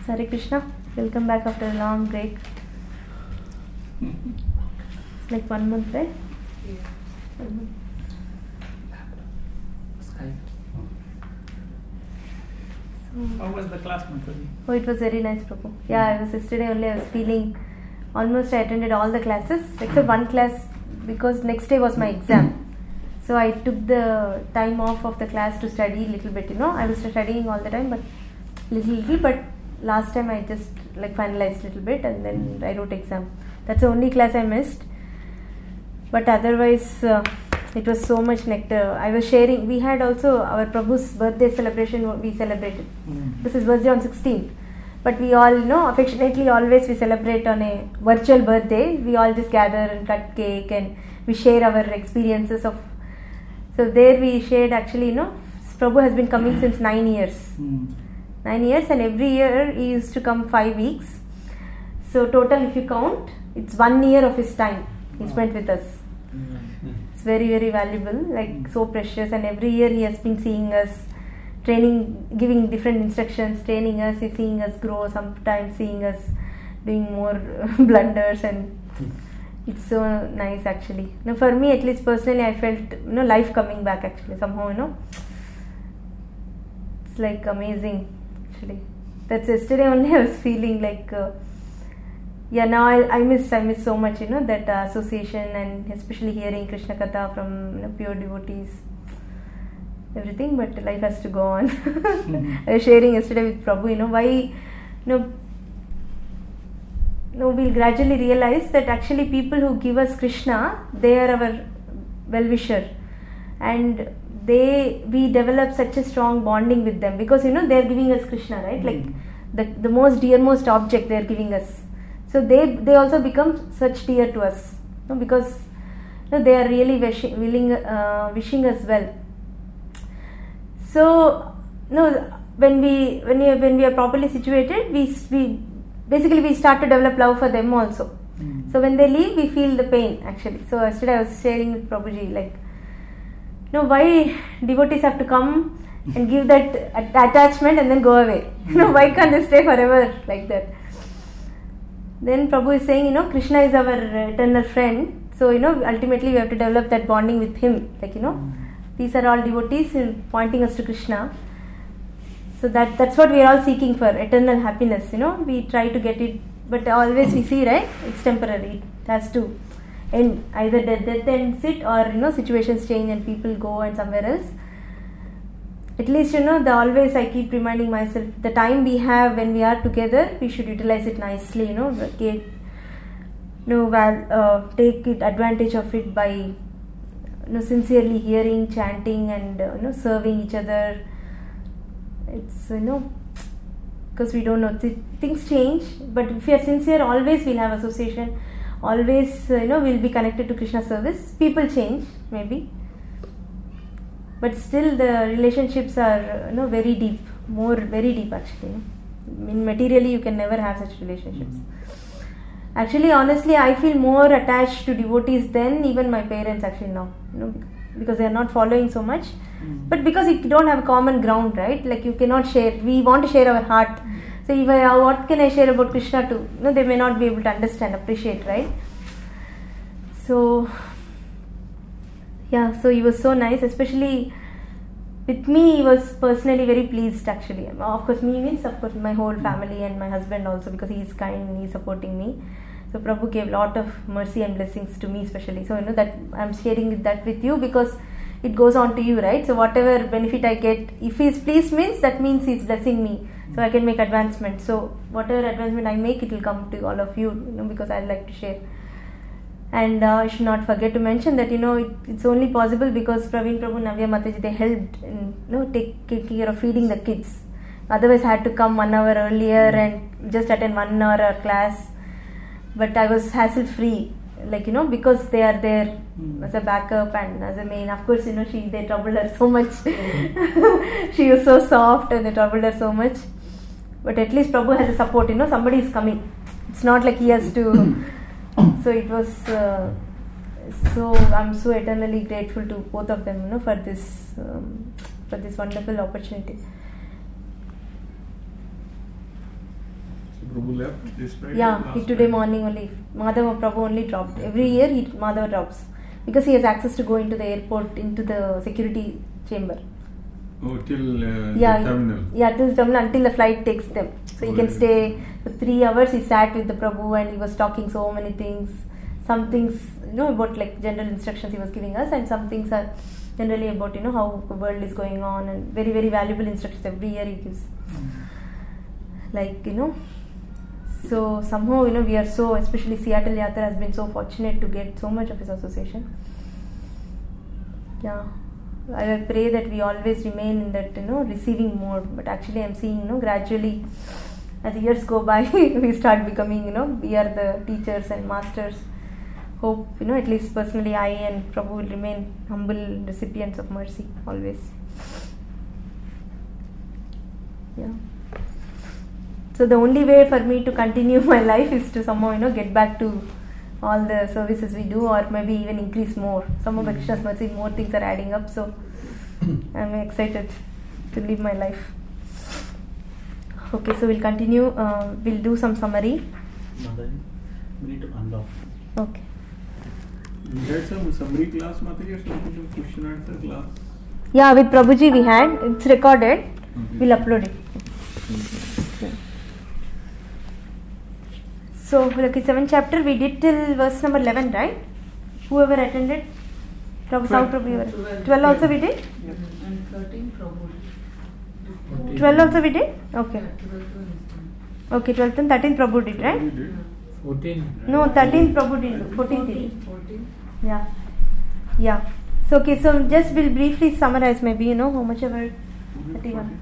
Hare Krishna, welcome back after a long break. It's like 1 month, right? Yeah. 1 month. How was the class, Mataji? Oh, it was very nice, Prabhu. Yeah, I was yesterday only, I was feeling almost I attended all the classes except one class because next day was my exam. So I took the time off of the class to study a little bit, I was studying all the time but little, but last time I just like finalized a little bit and then I wrote exam. That's the only class I missed. But otherwise, it was so much nectar. I was sharing, we had also our Prabhu's birthday celebration we celebrated. This is birthday on 16th. But we all, affectionately always we celebrate on a virtual birthday. We all just gather and cut cake and we share our experiences of. So there we shared actually, Prabhu has been coming since 9 years. 9 years and every year he used to come 5 weeks. So total if you count, it's 1 year of his time he spent with us. It's very, very valuable, like so precious, and every year he has been seeing us, training, giving different instructions, training us, he's seeing us grow, sometimes seeing us doing more blunders, and it's so nice actually. Now for me at least personally I felt life coming back actually somehow, it's like amazing actually. That's yesterday only I was feeling like now I miss so much that association and especially hearing Krishna Katha from pure devotees, everything, but life has to go on. I was sharing yesterday with Prabhu, why we'll gradually realize that actually people who give us Krishna, they are our well-wisher and we develop such a strong bonding with them because they are giving us Krishna, right? Like the most dearmost object they are giving us. So they also become such dear to us, because they are really wishing us well. So when we are properly situated, we start to develop love for them also. So when they leave, we feel the pain actually. So yesterday I was sharing with Prabhuji like, why devotees have to come and give that attachment and then go away? Why can't they stay forever like that? Then Prabhu is saying, Krishna is our eternal friend. So, ultimately we have to develop that bonding with him. Like, these are all devotees pointing us to Krishna. So that's what we are all seeking for, eternal happiness. We try to get it, but always we see, right? It's temporary. It has to end. Either death ends it or, situations change and people go and somewhere else. At least, always I keep reminding myself, the time we have when we are together, we should utilize it nicely, take advantage of it by, sincerely hearing, chanting and, serving each other. It's, because we don't know, things change, but if we are sincere, always we'll have association, always, we'll be connected to Krishna service. People change, maybe. But still the relationships are very deep, very deep actually. Materially you can never have such relationships. Actually, honestly, I feel more attached to devotees than even my parents actually now. Because they are not following so much. But because you don't have a common ground, right? Like you cannot share. We want to share our heart. So what can I share about Krishna to? They may not be able to understand, appreciate, right? So so he was so nice, especially with me. He was personally very pleased actually. Of course, me means of course my whole family and my husband also, because he is kind and he is supporting me. So Prabhu gave a lot of mercy and blessings to me especially. So that I'm sharing that with you because it goes on to you, right? So whatever benefit I get, if he is pleased means that means he is blessing me. So I can make advancement. So whatever advancement I make, it will come to all of you, because I like to share. And I should not forget to mention that it's only possible because Praveen Prabhu, Navya Mataji, they helped in take care of feeding the kids. Otherwise I had to come 1 hour earlier and just attend 1 hour class. But I was hassle free, because they are there as a backup and as a main. Of course, they troubled her so much. She was so soft and they troubled her so much. But at least Prabhu has a support, somebody is coming. It's not like he has to. So it was, I'm so eternally grateful to both of them, for this wonderful opportunity. Prabhu left this Friday? Yeah, today morning only. Madhava Prabhu only dropped. Every year Madhava drops because he has access to go into the airport, into the security chamber. Oh, till the terminal? Yeah, till the terminal until the flight takes them. So he can stay for 3 hours. He sat with the Prabhu and he was talking so many things. Some things, about like general instructions he was giving us, and some things are generally about, how the world is going on, and very, very valuable instructions every year he gives. Like, so somehow, we are so, especially Seattle Yatra has been so fortunate to get so much of his association. Yeah. I will pray that we always remain in that, receiving mode. But actually I'm seeing, gradually as years go by, we start becoming, we are the teachers and masters. Hope, at least personally I and Prabhu will remain humble recipients of mercy always. Yeah. So the only way for me to continue my life is to somehow, get back to all the services we do, or maybe even increase more. Some of Krishna's mercy, more things are adding up, so I'm excited to live my life. Okay, so we'll continue. We'll do some summary. Mother, we need to unlock. Okay. We had some summary class, Mataji, or some question answer class? Yeah, with Prabhuji we had. It's recorded. Okay. We'll upload it. Okay. So, 7th chapter we did till verse number 11, right? Whoever attended? Prabhu, 12 also we did? Yep. And 13 Prabhu. 12 also we did? Okay. Okay, 12th and 13th Prabhu did, right? 14. No, 13th Prabhu did. 14th did. 14. Yeah. Yeah. So, okay, so just we'll briefly summarize maybe, how much ever. 31.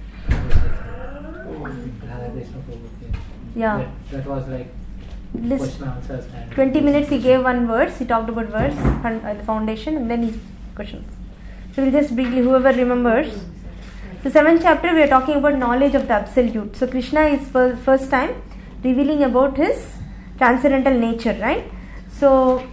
Yeah. That was like List. question answers and 20 minutes he gave one verse, he talked about verse, the foundation, and then he questions. So we'll just briefly, whoever remembers. So 7th chapter we are talking about knowledge of the Absolute. So Krishna is first time revealing about his transcendental nature, right? So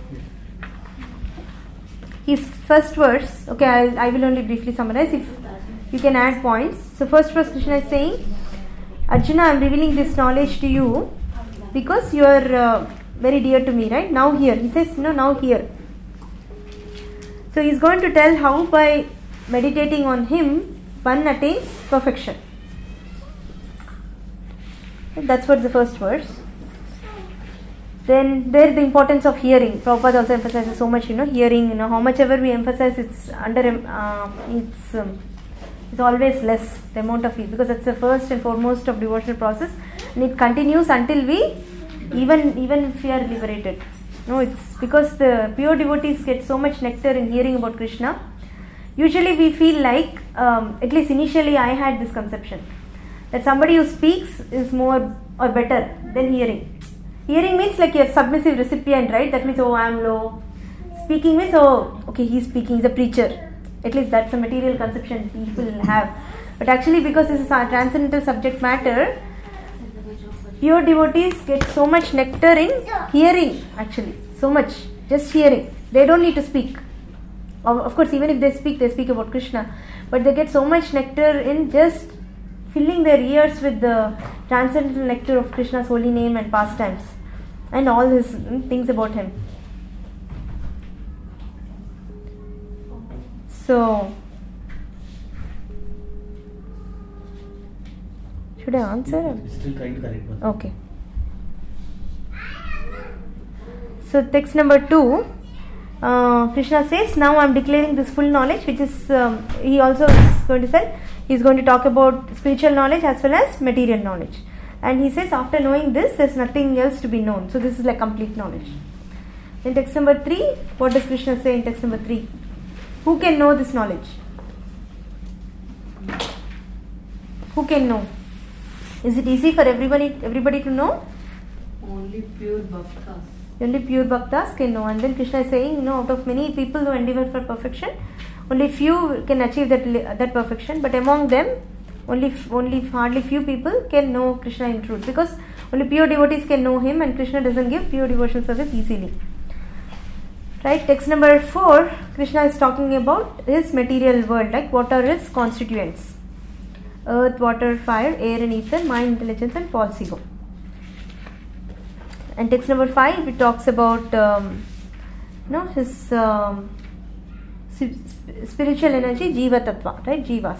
his first verse, okay, I will only briefly summarize, if you can add points. So first verse Krishna is saying, Arjuna, I am revealing this knowledge to you because you are very dear to me, right? Now here. He says, now here. So he is going to tell how by meditating on him, one attains perfection. That's what the first verse. Then there is the importance of hearing. Prabhupada also emphasizes so much, hearing, how much ever we emphasize, it's it's always less, the amount of it, because that's the first and foremost of devotional process, and it continues until we, even if we are liberated. No, it's because the pure devotees get so much nectar in hearing about Krishna. Usually we feel like, at least initially I had this conception, that somebody who speaks is more or better than hearing. Hearing means like a submissive recipient, right? That means, I am low. Speaking means, okay, he's speaking, he's a preacher. At least that's a material conception people have. But actually, because this is a transcendental subject matter, pure devotees get so much nectar in hearing, actually. So much. Just hearing. They don't need to speak. Of course, even if they speak about Krishna. But they get so much nectar in just filling their ears with the transcendental nectar of Krishna's holy name and pastimes. And all his things about him. So, should I answer? Still trying to correct one. Okay. So text number 2, Krishna says, now I am declaring this full knowledge, which is, he also is going to say, he is going to talk about spiritual knowledge as well as material knowledge. And he says, after knowing this, there is nothing else to be known. So this is like complete knowledge. In text number 3, what does Krishna say in text number 3? Who can know this knowledge? Who can know? Is it easy for everybody to know? Only pure bhaktas. Only pure bhaktas can know. And then Krishna is saying, out of many people who endeavor for perfection, only few can achieve that perfection. But among them, only hardly few people can know Krishna in truth, because only pure devotees can know him, and Krishna doesn't give pure devotional service easily. Right, text number 4, Krishna is talking about his material world, like what are his constituents? Earth, water, fire, air and ether, mind, intelligence and false ego. And text number 5, it talks about his spiritual energy, Jiva Tattva, right? Jivas.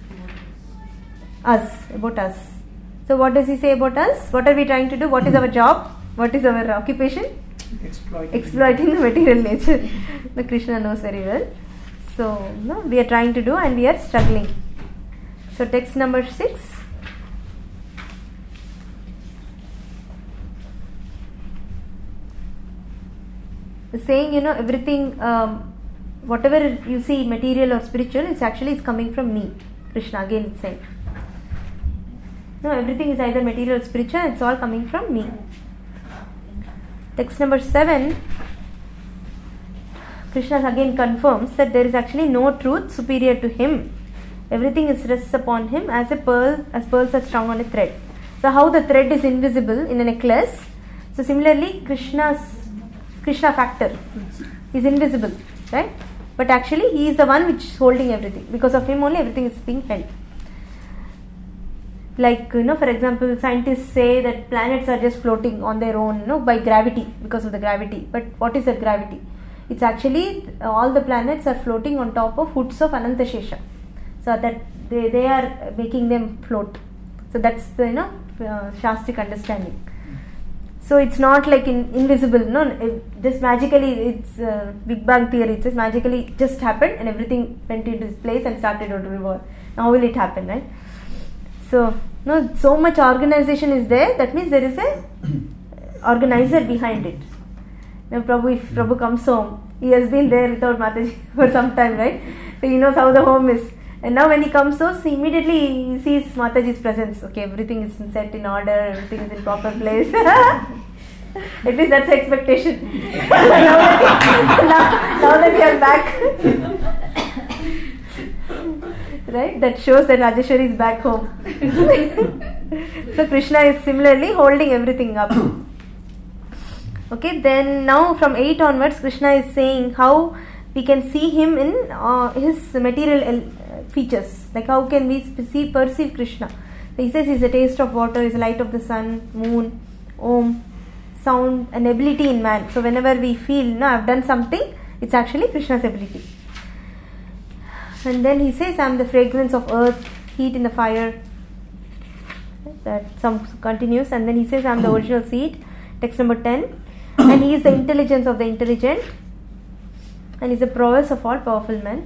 About us. So what does he say about us? What are we trying to do? What is our job? What is our occupation? Exploiting the material nature. The Krishna knows very well. So we are trying to do and we are struggling. So text number 6. Saying, everything, whatever you see material or spiritual, it's coming from me. Krishna again it's saying. No, everything is either material or spiritual, it's all coming from me. Text number 7, Krishna again confirms that there is actually no truth superior to him. Everything is rests upon him as pearls are strung on a thread. So how the thread is invisible in a necklace, so similarly Krishna factor is invisible, right? But actually he is the one which is holding everything. Because of him only everything is being held. Like, for example, scientists say that planets are just floating on their own, by gravity, because of the gravity. But what is that gravity? It's actually all the planets are floating on top of hoods of Anantashesha. So that they are making them float. So that's the, Shastric understanding. So it's not like invisible, just magically, it's Big Bang theory, it says magically just happened and everything went into its place and started to revolve. Now will it happen, right? So, so much organization is there, that means there is a organizer behind it. Now if Prabhu comes home, he has been there without Mataji for some time, right? So he knows how the home is. And now when he comes home, he immediately sees Mataji's presence. Okay, everything is set in order, everything is in proper place. At least that's the expectation. now that you are back. Right? That shows that Rajeshwari is back home. So Krishna is similarly holding everything up. Okay, then now from 8 onwards, Krishna is saying how we can see him in his material features. Like how can we perceive Krishna? So he says he is a taste of water, he is the light of the sun, moon, Om, sound and ability in man. So whenever we feel, I have done something, it's actually Krishna's ability. And then he says, I am the fragrance of earth, heat in the fire. That some continues. And then he says, I am the original seed. Text number 10. And he is the intelligence of the intelligent. And he is the prowess of all powerful men.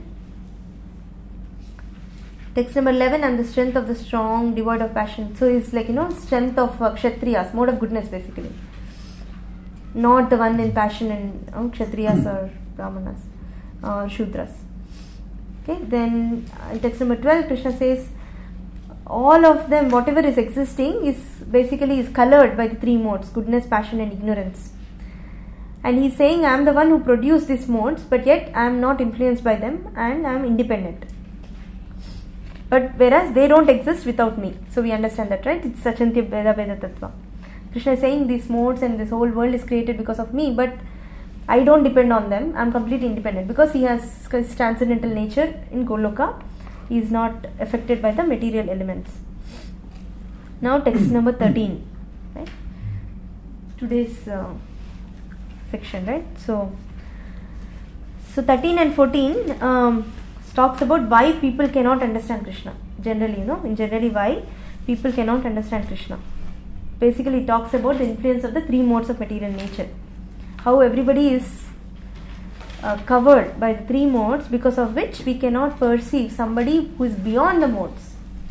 Text number 11. I am the strength of the strong, devoid of passion. So he is like, strength of Kshatriyas, mode of goodness basically. Not the one in passion in Kshatriyas or Brahmanas or Shudras. Okay, then text number 12, Krishna says all of them, whatever is existing is colored by the 3 modes, goodness, passion and ignorance. And he's saying I am the one who produced these modes, but yet I am not influenced by them and I am independent. But whereas they don't exist without me. So we understand that, right? It's Sachantya Veda Veda Tattva. Krishna is saying these modes and this whole world is created because of me, but I don't depend on them. I am completely independent because he has his transcendental nature in Goloka. He is not affected by the material elements. Now text number 13. Right? Today's section, right? So 13 and 14 talks about why people cannot understand Krishna. Generally why people cannot understand Krishna. Basically it talks about the influence of the 3 modes of material nature. How everybody is covered by the 3 modes, because of which we cannot perceive somebody who is beyond the modes.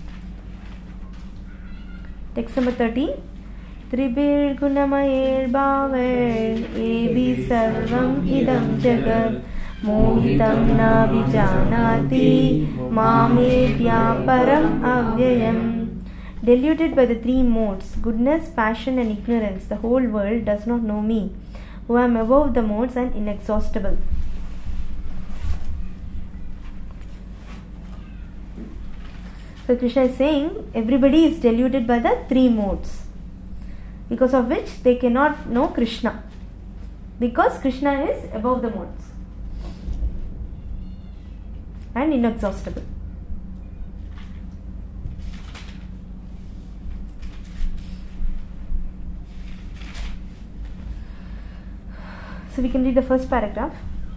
Text number 13. Tribir gunamayer bhaver ebi sarvam idam jagat mohitam na vijanati mamedya param avyayam. Deluded by the 3 modes, goodness, passion and ignorance, the whole world does not know me, who am above the modes and inexhaustible. So Krishna is saying everybody is deluded by the 3 modes, because of which they cannot know Krishna, because Krishna is above the modes and inexhaustible. So we can read the first paragraph.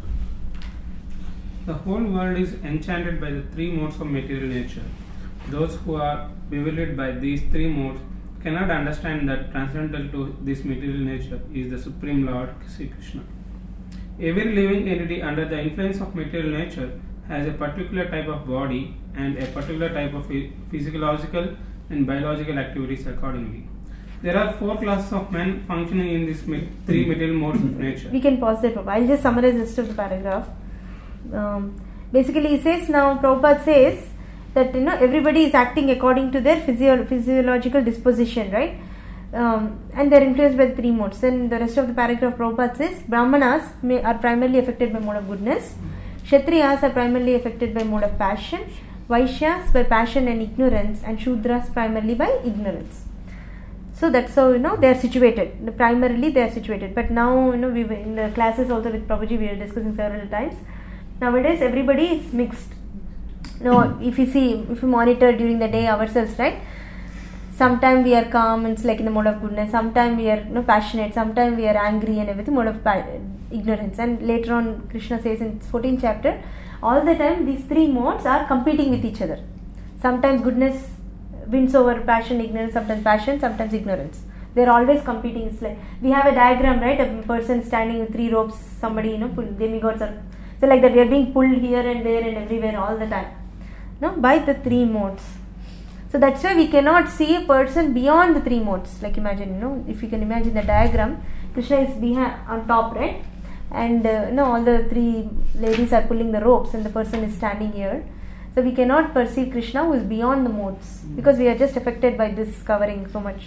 The whole world is enchanted by the three modes of material nature. Those who are bewildered by these three modes cannot understand that transcendental to this material nature is the Supreme Lord Sri Krishna. Every living entity under the influence of material nature has a particular type of body and a particular type of physiological and biological activities accordingly. There are four classes of men functioning in these three material modes of nature. We can pause there, Prabhupada. I'll just summarize the rest of the paragraph. Basically, he says now, Prabhupada says that everybody is acting according to their physiological disposition, right? And they are influenced by the three modes. Then the rest of the paragraph, Prabhupada says, Brahmanas are primarily affected by mode of goodness, Kshatriyas are primarily affected by mode of passion, Vaishyas by passion and ignorance, and Shudras primarily by ignorance. So that's how they are situated. Primarily they are situated. But now we were in the classes also with Prabhuji, we are discussing several times. Nowadays everybody is mixed. If you monitor during the day ourselves, right? Sometimes we are calm, it's like in the mode of goodness. Sometimes we are passionate. Sometimes we are angry and everything, mode of ignorance. And later on, Krishna says in 14th chapter, all the time these three modes are competing with each other. Sometimes goodness wins over passion, ignorance. Sometimes passion, sometimes ignorance. They are always competing. It's like we have a diagram, right? A person standing with three ropes. Somebody, demigods are so like that. We are being pulled here and there and everywhere all the time. By the three modes. So that's why we cannot see a person beyond the three modes. Like imagine, if you can imagine the diagram, Krishna is behind on top, right? And all the three ladies are pulling the ropes, and the person is standing here. So we cannot perceive Krishna who is beyond the modes because we are just affected by this covering so much.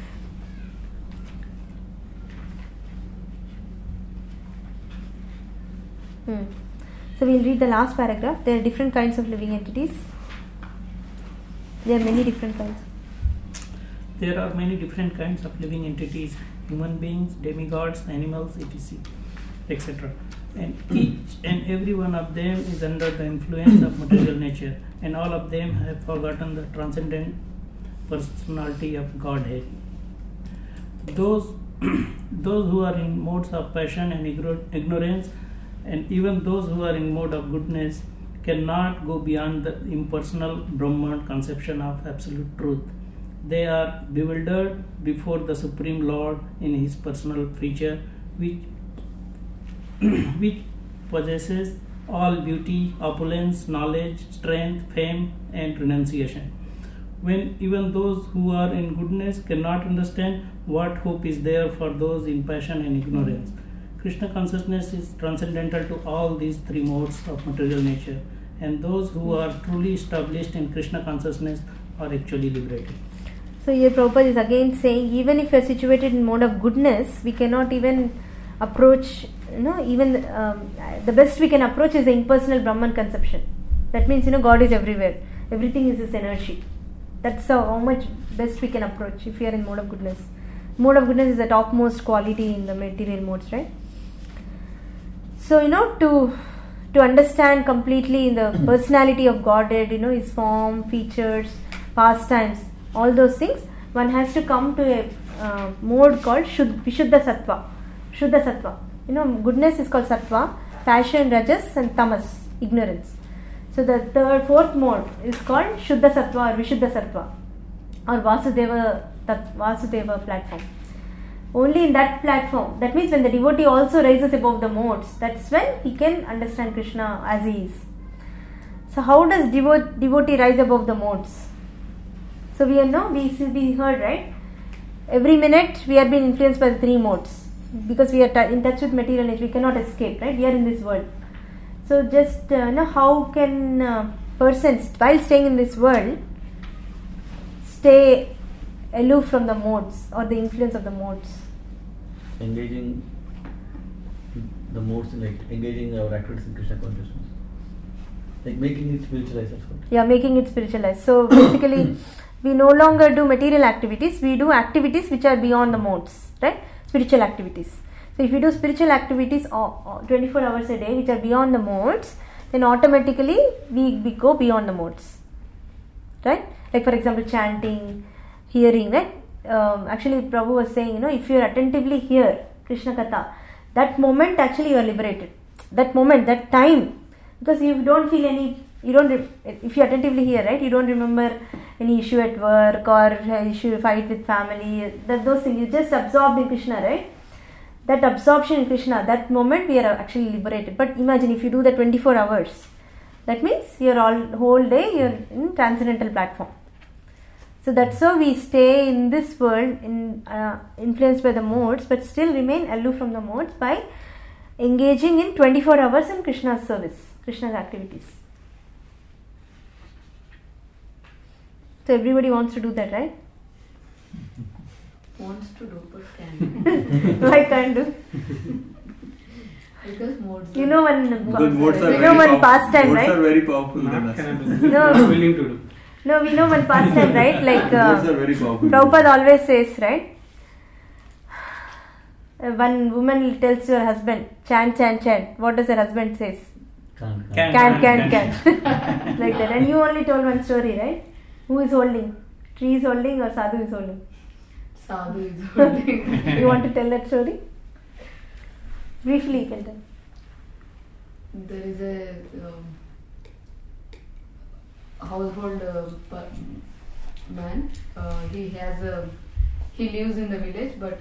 So we'll read the last paragraph. There are different kinds of living entities. There are many different kinds. There are many different kinds of living entities, human beings, demigods, animals, etc. And each and every one of them is under the influence of material nature, and all of them have forgotten the transcendent personality of Godhead. Those who are in modes of passion and ignorance, and even those who are in mode of goodness, cannot go beyond the impersonal Brahman conception of absolute truth. They are bewildered before the Supreme Lord in His personal feature, which possesses all beauty, opulence, knowledge, strength, fame, and renunciation. When even those who are in goodness cannot understand what hope is there for those in passion and ignorance. Krishna consciousness is transcendental to all these three modes of material nature, and those who are truly established in Krishna consciousness are actually liberated. So here Prabhupada is again saying, even if we are situated in mode of goodness, we cannot even approach, the best we can approach is the impersonal Brahman conception. That means, God is everywhere. Everything is His energy. That's how much best we can approach if we are in mode of goodness. Mode of goodness is the topmost quality in the material modes, right? So, to understand completely the personality of Godhead, His form, features, pastimes, all those things, one has to come to a mode called Vishuddha Sattva. Shuddha Sattva. Goodness is called Sattva, passion, Rajas, and Tamas, ignorance. So the fourth mode is called Shuddha Sattva or Vishuddha Sattva or Vasudeva platform. Only in that platform, that means when the devotee also rises above the modes, that's when he can understand Krishna as he is. So how does devotee rise above the modes? So we heard, right? Every minute we are being influenced by the three modes because we are in touch with material nature. We cannot escape, right? We are in this world. So just how can persons, while staying in this world, stay aloof from the modes or the influence of the modes? Engaging the modes, like engaging our activities in Krishna consciousness, like making it spiritualized. Yeah, making it spiritualized. So basically, we no longer do material activities. We do activities which are beyond the modes, right? Spiritual activities. So if we do spiritual activities 24 hours a day which are beyond the modes, then automatically we go beyond the modes, right? Like for example, chanting, hearing, right? Actually Prabhu was saying, if you attentively hear Krishna Katha, that moment actually you are liberated. That moment, that time, because you don't feel any, if you attentively hear, right, you don't remember any issue at work or issue, fight with family, those things, you just absorbed in Krishna, right? That absorption in Krishna, that moment we are actually liberated. But imagine if you do that 24 hours, that means whole day you're in transcendental platform. So that's how we stay in this world, influenced by the modes, but still remain aloof from the modes by engaging in 24 hours in Krishna's service, Krishna's activities. So everybody wants to do that, right? Wants to do but can't. Why can't do? Because modes. You know one modes are pastime, right? Modes are very powerful. Not cannot do. No. Not willing to do. No, we know one pastime, right? Like modes are very powerful. Prabhupada always says, right? One woman tells her husband, chant, chant, chant. What does her husband says? Can't. Can't. Like that. And you only told one story, right? Who is holding? Tree is holding or sadhu is holding? Sadhu is holding. You want to tell that story? Briefly, you can tell. There is a household man. He lives in the village, but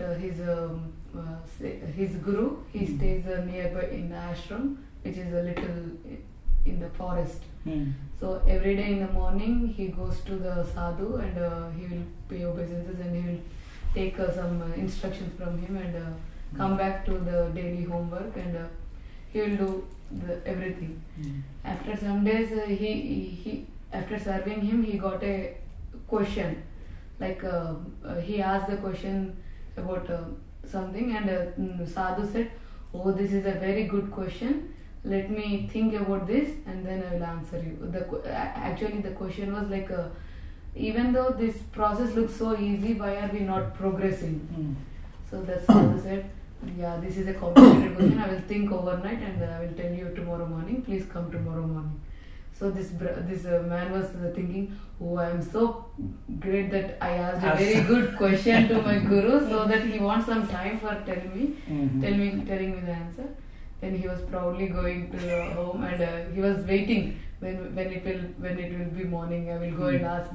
his guru, he stays nearby in the ashram, which is a little in the forest. So every day in the morning he goes to the sadhu and he will pay obeisances and he will take some instructions from him and come back to the daily homework and he will do everything. After some days he after serving him he got a question, like he asked the question about something and sadhu said, "Oh, this is a very good question. Let me think about this and then I will answer you." Actually the question was like, even though this process looks so easy, why are we not progressing? So the sadhu said, "Yeah, this is a complicated question. I will think overnight and I will tell you tomorrow morning. Please come tomorrow morning." So this man was thinking, "Oh, I am so great that I asked a very good question to my guru, so that he wants some time for telling me the answer." Then he was proudly going to the home and he was waiting when it will be morning. I will go and ask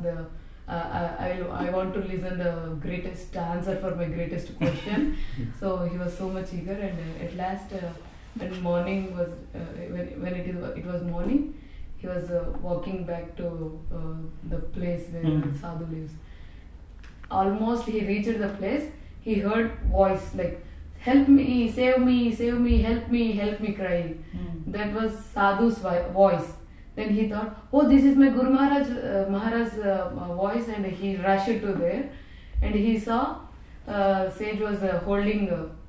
I want to listen the greatest answer for my greatest question. So he was so much eager and at last when morning was when it was morning, he was walking back to the place where sadhu lives. Almost he reached the place, he heard voice like, "Help me, save me, save me, help me," crying. That was sadhu's voice. Then he thought, "Oh, this is my Guru Maharaj's voice," and he rushed to there and he saw sage was holding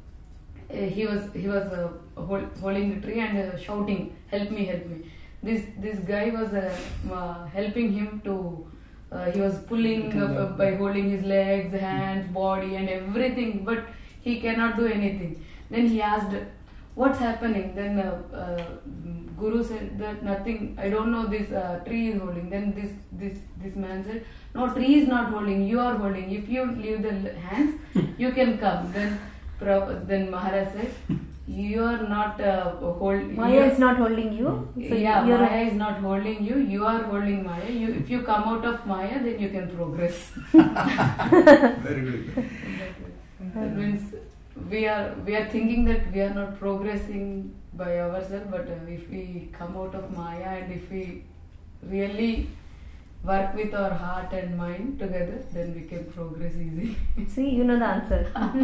he was holding the tree and shouting, "Help me, help me." This guy was helping him to he was pulling by holding his legs, hands, body and everything, but he cannot do anything. Then he asked, "What's happening?" Then Guru said that nothing, I don't know, this tree is holding. Then this man said, "No, tree is not holding, you are holding. If you leave the hands, you can come." Then Maharaj said, "You are not Maya is not holding you. So Maya is not holding you. You are holding Maya. If you come out of Maya, then you can progress." Very good. That means we are thinking that we are not progressing by ourselves, but if we come out of Maya and if we really work with our heart and mind together, then we can progress easy. See, you know the answer.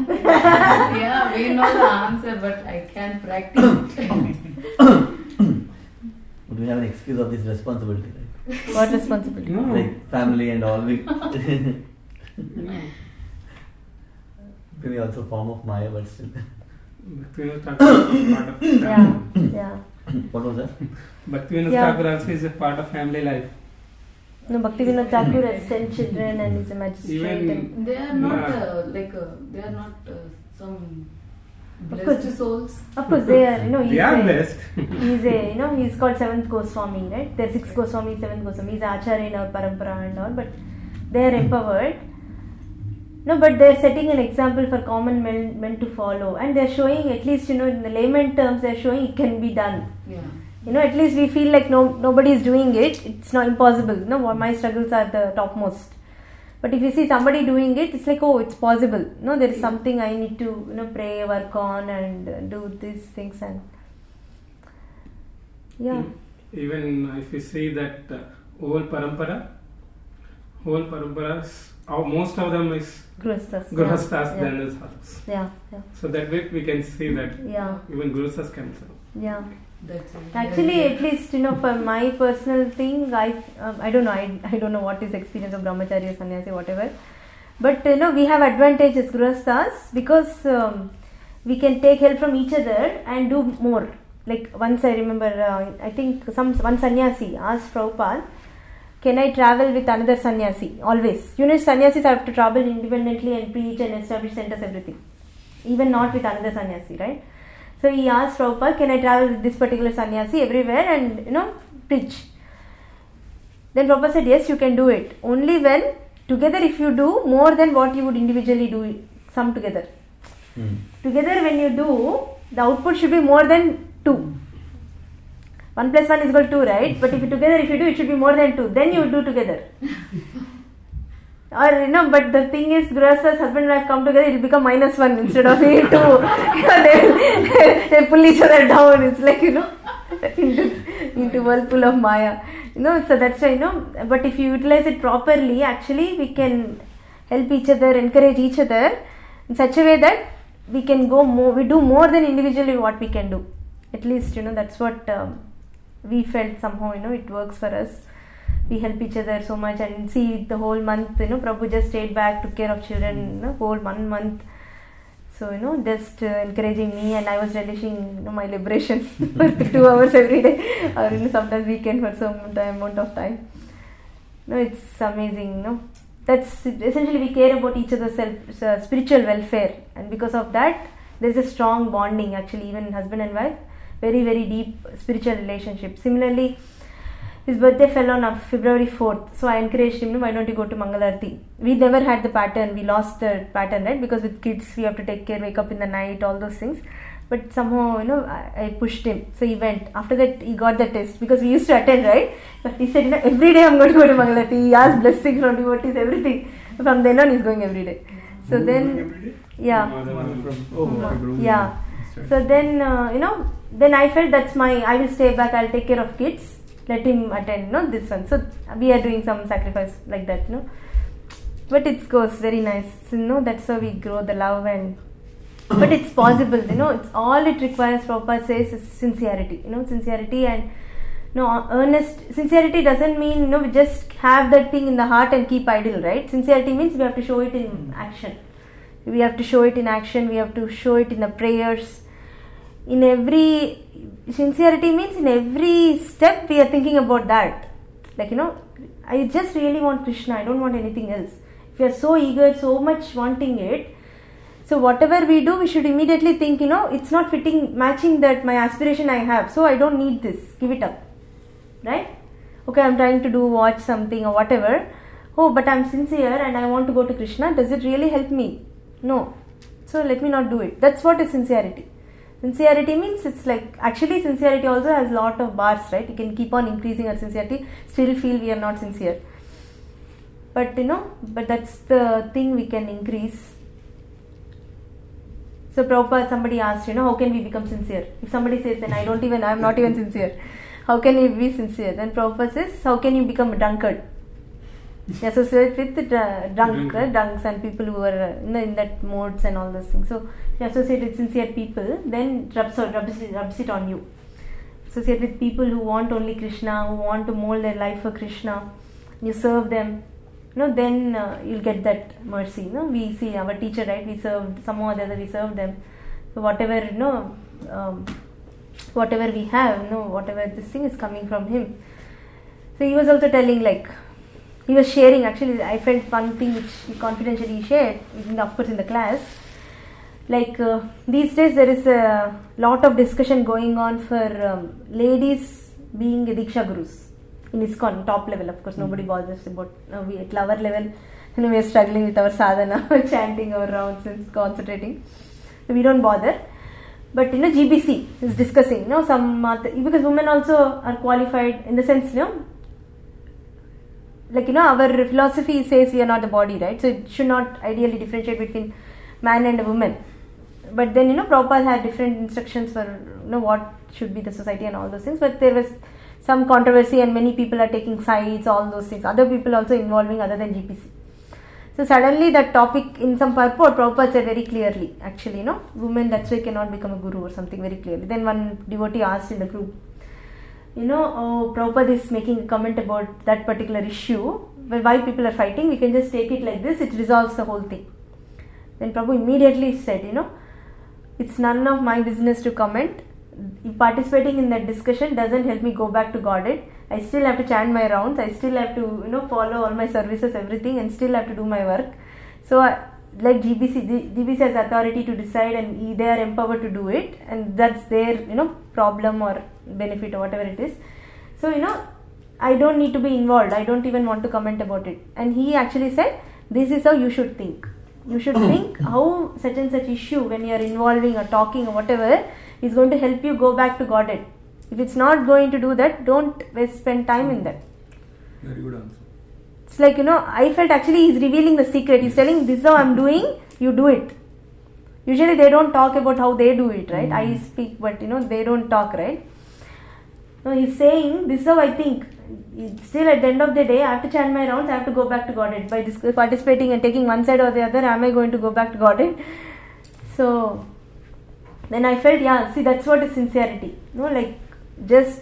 Yeah, we know the answer, but I can't practice it. But we have an excuse of this responsibility, right? What responsibility? No. Like family and all. No. Maybe also form of Maya, but still. Bhaktivinoda Thakur is part of family. Yeah. What was that? Bhaktivinoda Yeah. Thakur also is a part of family life. No, Bhaktivinoda Thakur has 10 children and is a magistrate. Even- And They are not they are not some blessed souls. of course, they are, They are blessed. he's called 7th Goswami, right? There are 6 Goswami, 7th Goswami. He's Acharya in our parampara and all, but they are empowered. No, but they're setting an example for common men to follow, and they're showing, at least, in the layman terms, they're showing it can be done. Yeah. At least we feel like nobody is doing it. It's not impossible. My struggles are the topmost. But if you see somebody doing it, it's like, oh, it's possible. There is something I need to, pray, work on, and do these things, and yeah. Even if you see that whole paramparas, most of them is Grihasthas than the sadhus. Yeah. So that way we can see that even Grihasthas can serve. Yeah. That's it. Actually, at least for my personal thing, I don't know. I don't know what is the experience of brahmacharya, sannyasi, whatever. But we have advantages Grihasthas because we can take help from each other and do more. Like once I remember, I think one sannyasi asked Prabhupada, "Can I travel with another sannyasi?" Always, sannyasis have to travel independently and preach and establish centers, everything. Even not with another sannyasi, right? So he asked Prabhupada, "Can I travel with this particular sannyasi everywhere and preach?" Then Prabhupada said, "Yes, you can do it. Only when together, if you do more than what you would individually do, some together. Together when you do, the output should be more than 2. 1 plus 1 is equal to 2, right? But if you do, it should be more than 2. Then you do together." Or but the thing is, Grihasthas, husband and wife come together, it will become -1 instead of 2. They pull each other down. It's like into whirlpool of Maya. So that's why But if you utilize it properly, actually we can help each other, encourage each other in such a way that we can go more. We do more than individually what we can do. At least that's what we felt somehow. It works for us. We help each other so much, and see the whole month, Prabhu just stayed back, took care of children, whole 1 month. So, just encouraging me, and I was relishing my liberation for 2 hours every day, or sometimes weekend for some amount of time. It's amazing, That's essentially, we care about each other's spiritual welfare, and because of that, there's a strong bonding, actually, even husband and wife, very, very deep spiritual relationship. Similarly, his birthday fell on February 4th. So I encouraged him, why don't you go to Mangalarti? We never had the pattern. We lost the pattern, right? Because with kids, we have to take care, wake up in the night, all those things. But somehow, I pushed him. So he went. After that, he got the test. Because we used to attend, right? But he said, every day I'm going to go to Mangalarti. He asked blessings from devotees, everything. From then on, he's going every day. So then, yeah. Yeah. So then, then I felt I will stay back, I'll take care of kids. Let him attend, this one. So we are doing some sacrifice like that, But it goes very nice. So, that's how we grow the love, but it's possible, it's all it requires, Prabhupada says, is sincerity, sincerity and, earnest. Sincerity doesn't mean, we just have that thing in the heart and keep idle, right? Sincerity means we have to show it in action. We have to show it in action, we have to show it in the prayers. Sincerity means in every step we are thinking about that. Like, I just really want Krishna, I don't want anything else. If you are so eager, so much wanting it, so whatever we do, we should immediately think, it's not matching that my aspiration I have, so I don't need this, give it up. Right? Okay, I'm trying to watch something or whatever. Oh, but I'm sincere and I want to go to Krishna, does it really help me? No. So let me not do it. That's what is sincerity. Sincerity means it's like, actually sincerity also has a lot of bars, right? You can keep on increasing our sincerity, still feel we are not sincere. But but that's the thing we can increase. So Prabhupada, somebody asked, how can we become sincere? If somebody says, then I'm not even sincere. How can you be sincere? Then Prabhupada says, how can you become a drunkard? You associate with drunks and people who are in that modes and all those things. So you associate with sincere people, then rubs it on you. Associate with people who want only Krishna, who want to mold their life for Krishna. You serve them, then you'll get that mercy. We see our teacher, right? We served somehow or the other. We served them. So whatever whatever we have, whatever this thing is coming from him. So he was also telling, he was sharing, actually I felt one thing which he confidentially shared, of course in the class, these days there is a lot of discussion going on for ladies being Diksha Gurus. in ISKCON, top level, of course, nobody bothers about, we at lower level, we are struggling with our sadhana, chanting our rounds and concentrating. So we don't bother. But GBC is discussing, some because women also are qualified in the sense, our philosophy says we are not the body, right? So it should not ideally differentiate between man and a woman. But then, Prabhupada had different instructions for, what should be the society and all those things. But there was some controversy and many people are taking sides, all those things. Other people also involving other than GPC. So suddenly that topic in some purport, Prabhupada said very clearly, actually, women that's why cannot become a guru or something very clearly. Then one devotee asked in the group, Prabhupada is making a comment about that particular issue, well, why people are fighting, we can just take it like this, it resolves the whole thing. Then Prabhu immediately said, it's none of my business to comment. Participating in that discussion doesn't help me go back to Godhead. I still have to chant my rounds, I still have to follow all my services, everything, and still have to do my work. So let GBC has authority to decide, and they are empowered to do it, and that's their problem or benefit or whatever it is. So I don't need to be involved, I don't even want to comment about it. And he actually said, this is how you should think. You should think how such and such issue, when you are involving or talking or whatever, is going to help you go back to Godhead. If it's not going to do that, don't spend time in that. Very good answer. It's like, I felt actually he's revealing the secret. He's telling, this is how I'm doing, you do it. Usually they don't talk about how they do it, right? I speak, but they don't talk, right? No, he's saying, this is how I think. Still at the end of the day, I have to chant my rounds, I have to go back to Godhead. By participating and taking one side or the other, am I going to go back to Godhead? So then I felt, that's what is sincerity. That's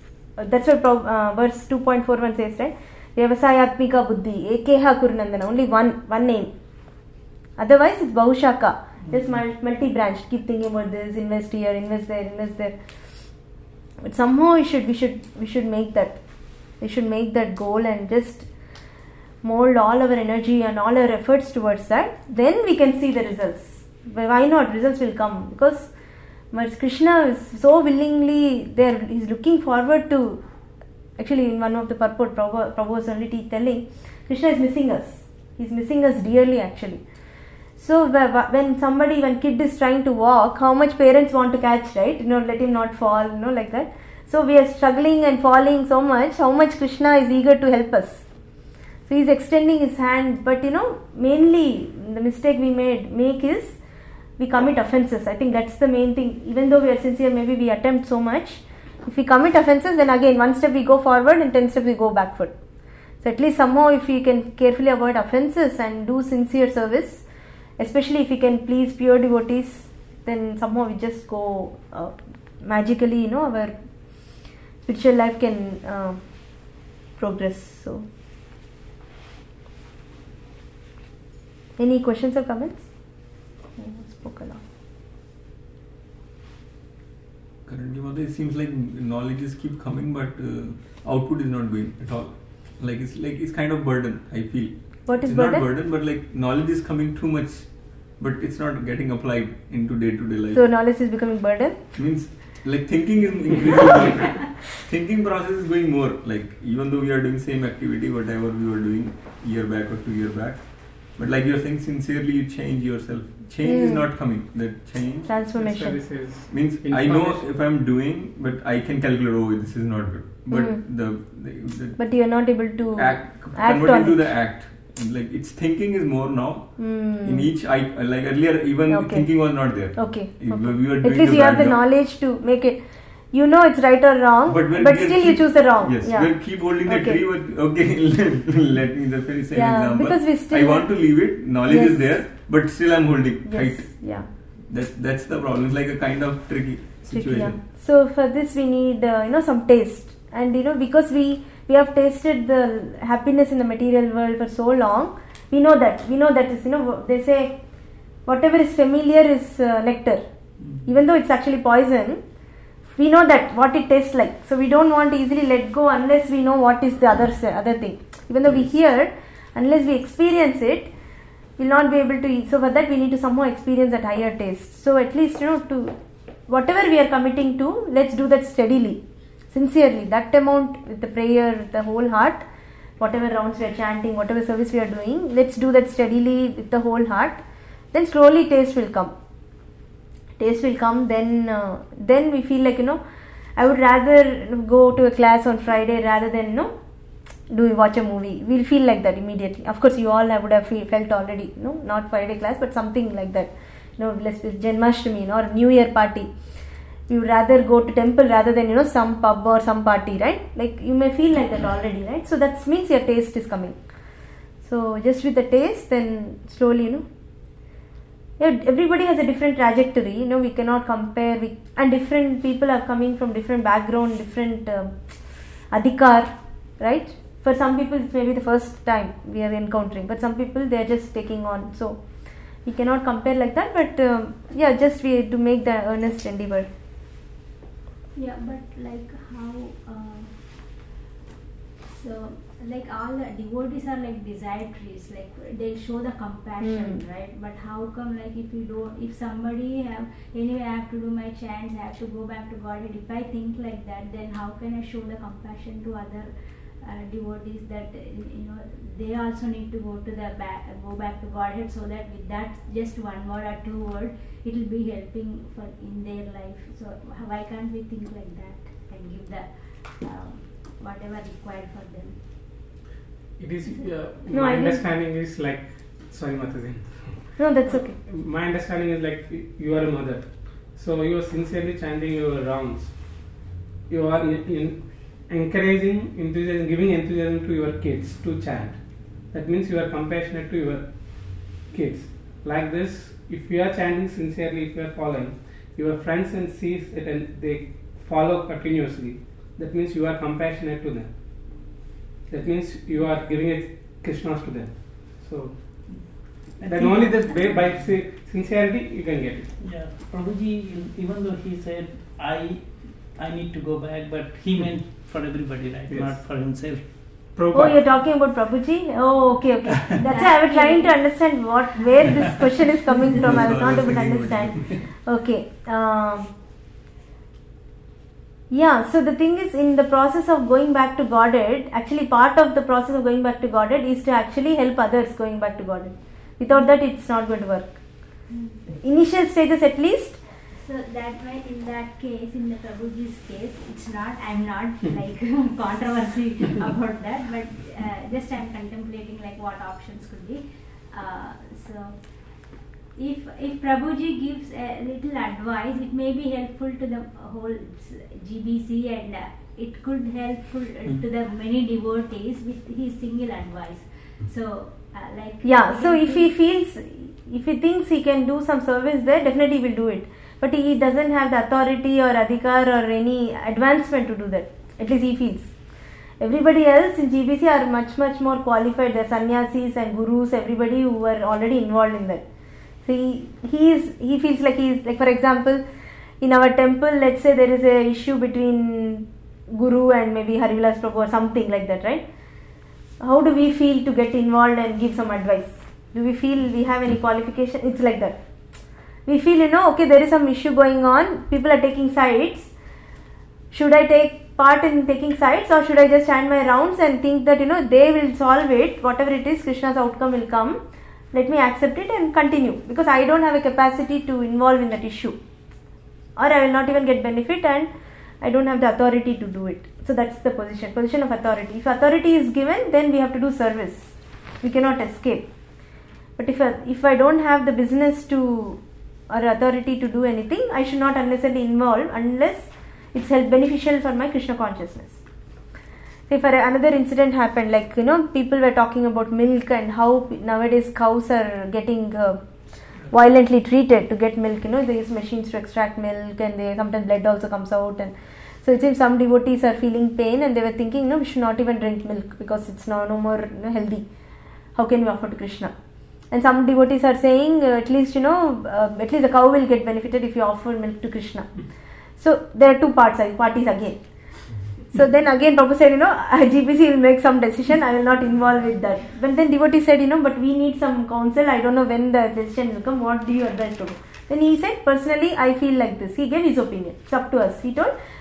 what verse 2.41 says, right? Vyavasayatmika buddhi, ekeha kurunandana, only one name. Otherwise it's bahushaka, just multi-branched, keep thinking about this, invest here, invest there. But somehow we should make that. We should make that goal and just mold all our energy and all our efforts towards that. Then we can see the results. Why not? Results will come, because Krishna is so willingly there. He's looking forward to. Actually, in one of the purport, Prabhu was only telling, Krishna is missing us. He's missing us dearly, actually. So when kid is trying to walk, how much parents want to catch, right? Let him not fall, like that. So we are struggling and falling so much. How much Krishna is eager to help us. So he's extending his hand, but mainly the mistake we make is we commit offenses. I think that's the main thing. Even though we are sincere, maybe we attempt so much. If we commit offenses, then again 1 step we go forward and 10 steps we go backward. So at least somehow if we can carefully avoid offenses and do sincere service, especially if we can please pure devotees, then somehow we just go magically, our spiritual life can progress. So, any questions or comments? I spoke a lot. Currently, Mother, it seems like knowledges keep coming, but output is not going at all. It's kind of burden, I feel. What is it's burden? Not burden, but knowledge is coming too much, but it's not getting applied into day-to-day life. So knowledge is becoming burden? Means thinking is increasing. Thinking process is going more. Even though we are doing same activity, whatever we were doing year back or 2 years back, but like you're saying, sincerely you change yourself. Change is not coming. That change. Transformation. Means I know if I'm doing, but I can calculate, this is not good. But but you're not able to act on into it. the act. Its thinking is more now. In each, earlier even thinking was not there. Okay. We were doing at least you have the knowledge to make it. It's right or wrong, but still you choose the wrong. Yes, we'll keep holding the tree. Let me just finish an example. Because we still I want to leave it. Knowledge is there, but still I'm holding tight. Yeah. That's the problem. It's like a kind of tricky situation. So for this we need some taste, and because we have tasted the happiness in the material world for so long, we know that is they say whatever is familiar is nectar, even though it's actually poison. We know that what it tastes like, so we don't want to easily let go unless we know what is the other thing. Even though we hear, unless we experience it, we'll not be able to eat. So for that we need to somehow experience that higher taste. So at least to whatever we are committing to, let's do that steadily. sincerely, that amount with the prayer, with the whole heart, whatever rounds we are chanting, whatever service we are doing, let's do that steadily with the whole heart. Then slowly taste will come. Taste will come. Then we feel like, I would rather go to a class on Friday rather than watch a movie. We'll feel like that immediately. Of course, you all would have felt already, not Friday class, but something like that. Let's say Janmashtami or New Year party. You would rather go to temple rather than some pub or some party, right? Like you may feel like that already, right? So that means your taste is coming. So just with the taste, then slowly, everybody has a different trajectory. We cannot compare. And different people are coming from different background, different adhikar, right? For some people, it's maybe the first time we are encountering, but some people they are just taking on. So we cannot compare like that. But just we have to make the earnest endeavor. Yeah, but like how, so like all the devotees are like desire trees, like they show the compassion, right? But how come like if somebody anyway I have to do my chants, I have to go back to Godhead, if I think like that, then how can I show the compassion to other devotees that they also need to go back to Godhead, so that with that just one word or two words it will be helping in their life. So why can't we think like that and give the whatever required for them? It is my understanding is like, sorry Mataji. No, that's okay. My understanding is like you are a mother, so you are sincerely chanting your rounds. You are encouraging enthusiasm, giving enthusiasm to your kids to chant. That means you are compassionate to your kids. Like this, if you are chanting sincerely, if you are following, your friends and sees it and they follow continuously, that means you are compassionate to them. That means you are giving it Krishnas to them. So that only by sincerity you can get it. Yeah, Prabhuji, even though he said I need to go back, but he meant for everybody, right? Yes. Not for himself. Oh, you're talking about Prabhuji? Oh, okay. That's why I was trying to understand where this question is coming from. I was not able to understand. Okay. So the thing is, in the process of going back to Godhead, actually part of the process of going back to Godhead is to actually help others going back to Godhead. Without that, it's not going to work. Initial stages at least. So that way, in that case, in the Prabhuji's case, I'm not like controversy about that, but just I'm contemplating like what options could be. So if Prabhuji gives a little advice, it may be helpful to the whole GBC, and it could helpful to the many devotees with his single advice. So so if he thinks he can do some service there, definitely he will do it. But he doesn't have the authority or adhikar or any advancement to do that. At least he feels. Everybody else in GBC are much, much more qualified. They're sannyasis and gurus, everybody who were already involved in that. So he feels like he's, like for example, in our temple, let's say there is a issue between Guru and maybe Harivilas Prabhu or something like that, right? How do we feel to get involved and give some advice? Do we feel we have any qualification? It's like that. We feel, okay, there is some issue going on, people are taking sides. Should I take part in taking sides, or should I just chant my rounds and think that, they will solve it, whatever it is, Krishna's outcome will come. Let me accept it and continue, because I don't have a capacity to involve in that issue. Or I will not even get benefit and I don't have the authority to do it. So that's the position of authority. If authority is given, then we have to do service. We cannot escape. But if I don't have the business or authority to do anything, I should not unnecessarily involve unless it's beneficial for my Krishna consciousness. Say for another incident happened, like people were talking about milk and how nowadays cows are getting violently treated to get milk. They use machines to extract milk, and sometimes blood also comes out, and so it seems some devotees are feeling pain and they were thinking, we should not even drink milk because it's no more healthy. How can we offer to Krishna? And some devotees are saying at least the cow will get benefited if you offer milk to Krishna. So there are two parties again. So then again Prabhu said, GBC will make some decision, I will not involve with that. But then devotee said, but we need some counsel, I don't know when the decision will come, what do you advise to do? Then he said, personally I feel like this. He gave his opinion, it's up to us. He told,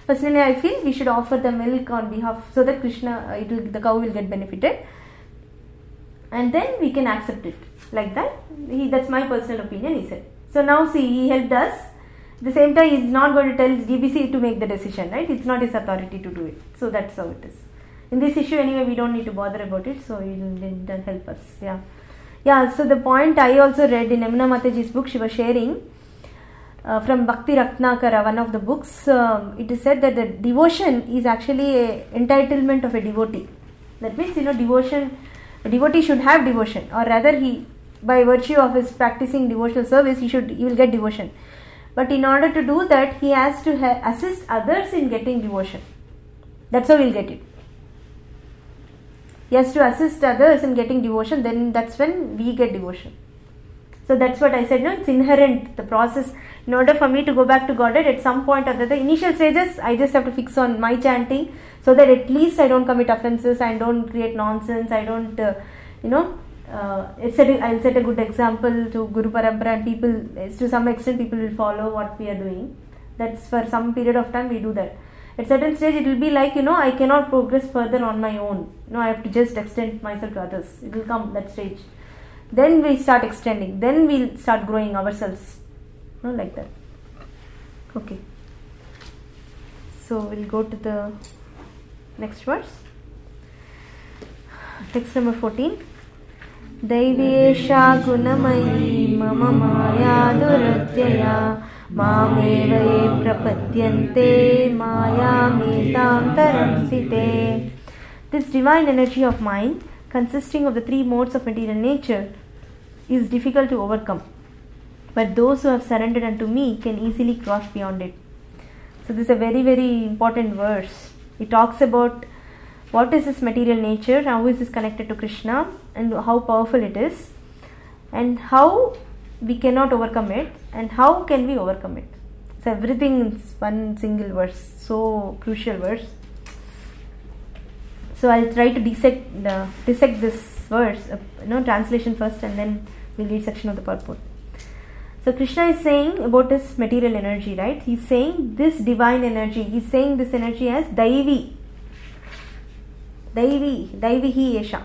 Personally, I feel we should offer the milk on behalf, so that Krishna, the cow will get benefited, and then we can accept it like that. That's my personal opinion, he said. So now see, he helped us. At the same time, he is not going to tell GBC to make the decision, right? It's not his authority to do it. So that's how it is. In this issue anyway, we don't need to bother about it, so he didn't help us. Yeah, so the point I also read in Yamuna Mataji's book, she was sharing from Bhakti Ratnakara, one of the books, it is said that the devotion is actually a entitlement of a devotee. That means, devotion, a devotee should have devotion, or rather he, by virtue of his practicing devotional service, he will get devotion. But in order to do that, he has to assist others in getting devotion. That's how he'll get it. He has to assist others in getting devotion, then that's when we get devotion. So that's what I said, it's inherent, the process. In order for me to go back to Godhead, at some point or the initial stages, I just have to fix on my chanting, so that at least I don't commit offenses, I don't create nonsense, I don't, I'll set a good example to Guru Parampara, and people, to some extent, people will follow what we are doing. That's for some period of time we do that. At certain stage, it will be like, I cannot progress further on my own. I have to just extend myself to others. It will come that stage. Then we start extending. Then we'll start growing ourselves. Like that. Okay. So we'll go to the next verse. Text number 14. Daivesha gunamayi mama maya duratyaya Mameve prapadyante mayametam taransite. This divine energy of mind, consisting of the three modes of material nature, is difficult to overcome. But those who have surrendered unto me can easily cross beyond it. So this is a very, very important verse. It talks about what is this material nature, how is this connected to Krishna, and how powerful it is, and how we cannot overcome it, and how can we overcome it. So everything in one single verse, so crucial verse. So I'll try to dissect this verse, translation first, and then we'll read section of the purport. So Krishna is saying about his material energy, right? He's saying this divine energy, he's saying this energy as Daivi. Daivihi Esha.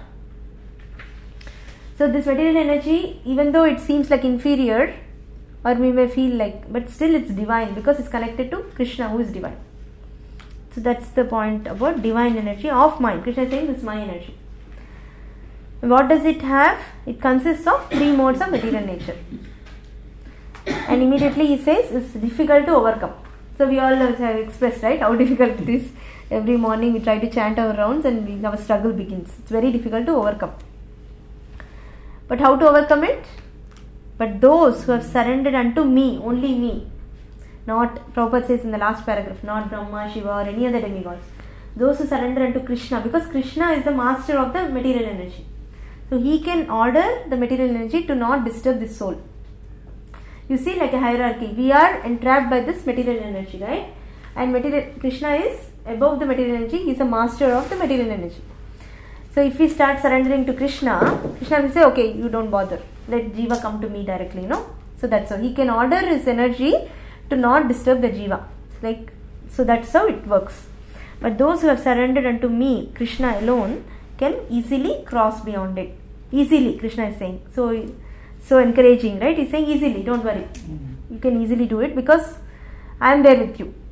So this material energy, even though it seems like inferior, or we may feel like, but still it's divine because it's connected to Krishna, who is divine. So that's the point about divine energy of mind. Krishna is saying this is my energy. What does it have? It consists of three modes of material nature. And immediately he says it's difficult to overcome. So we all have expressed, right, how difficult it is. Every morning we try to chant our rounds and our struggle begins. It's very difficult to overcome. But how to overcome it? But those who have surrendered unto me, only me, not, Prabhupada says in the last paragraph, not Brahma, Shiva or any other demigods. Those who surrender unto Krishna, because Krishna is the master of the material energy. So he can order the material energy to not disturb this soul. You see, like a hierarchy, we are entrapped by this material energy, right? And Krishna is above the material energy, he is the master of the material energy. So if we start surrendering to Krishna, Krishna will say, okay, you don't bother, let Jiva come to me directly, So that's how he can order his energy to not disturb the Jiva. So that's how it works. But those who have surrendered unto me, Krishna alone, can easily cross beyond it. Easily, Krishna is saying. So encouraging, right? He's saying easily, don't worry. You can easily do it because I am there with you.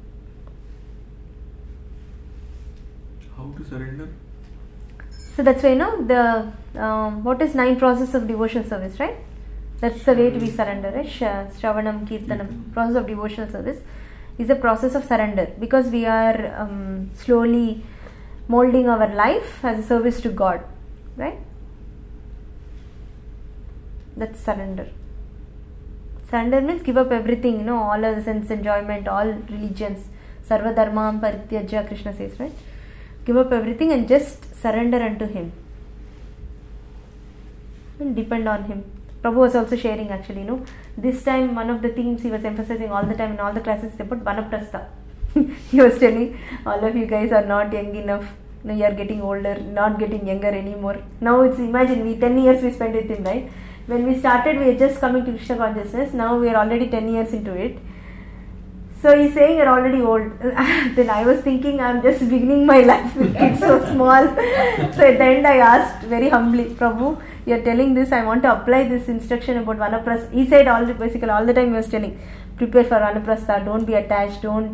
How to surrender? So that's why, what is 9 process of devotional service, right? That's the way to be surrender, right? Shravanam, Kirtanam, process of devotional service is a process of surrender because we are slowly molding our life as a service to God, right? That's surrender. Surrender means give up everything, all other sense enjoyment, all religions. Sarva dharmam parityajya, Krishna says, right? Give up everything and just surrender unto him. And depend on him. Prabhu was also sharing actually, this time one of the themes he was emphasizing all the time in all the classes is about Vanaprastha. He was telling, all of you guys are not young enough. You are getting older, not getting younger anymore. Now imagine, 10 years we spent with him, right? When we started, we were just coming to Krishna consciousness. Now we are already 10 years into it. So he's saying you're already old. Then I was thinking I'm just beginning my life with kids so small. So at the end I asked very humbly, Prabhu, you're telling this, I want to apply this instruction about Vanaprastha. He said basically all the time he was telling, prepare for Vanaprastha, don't be attached, don't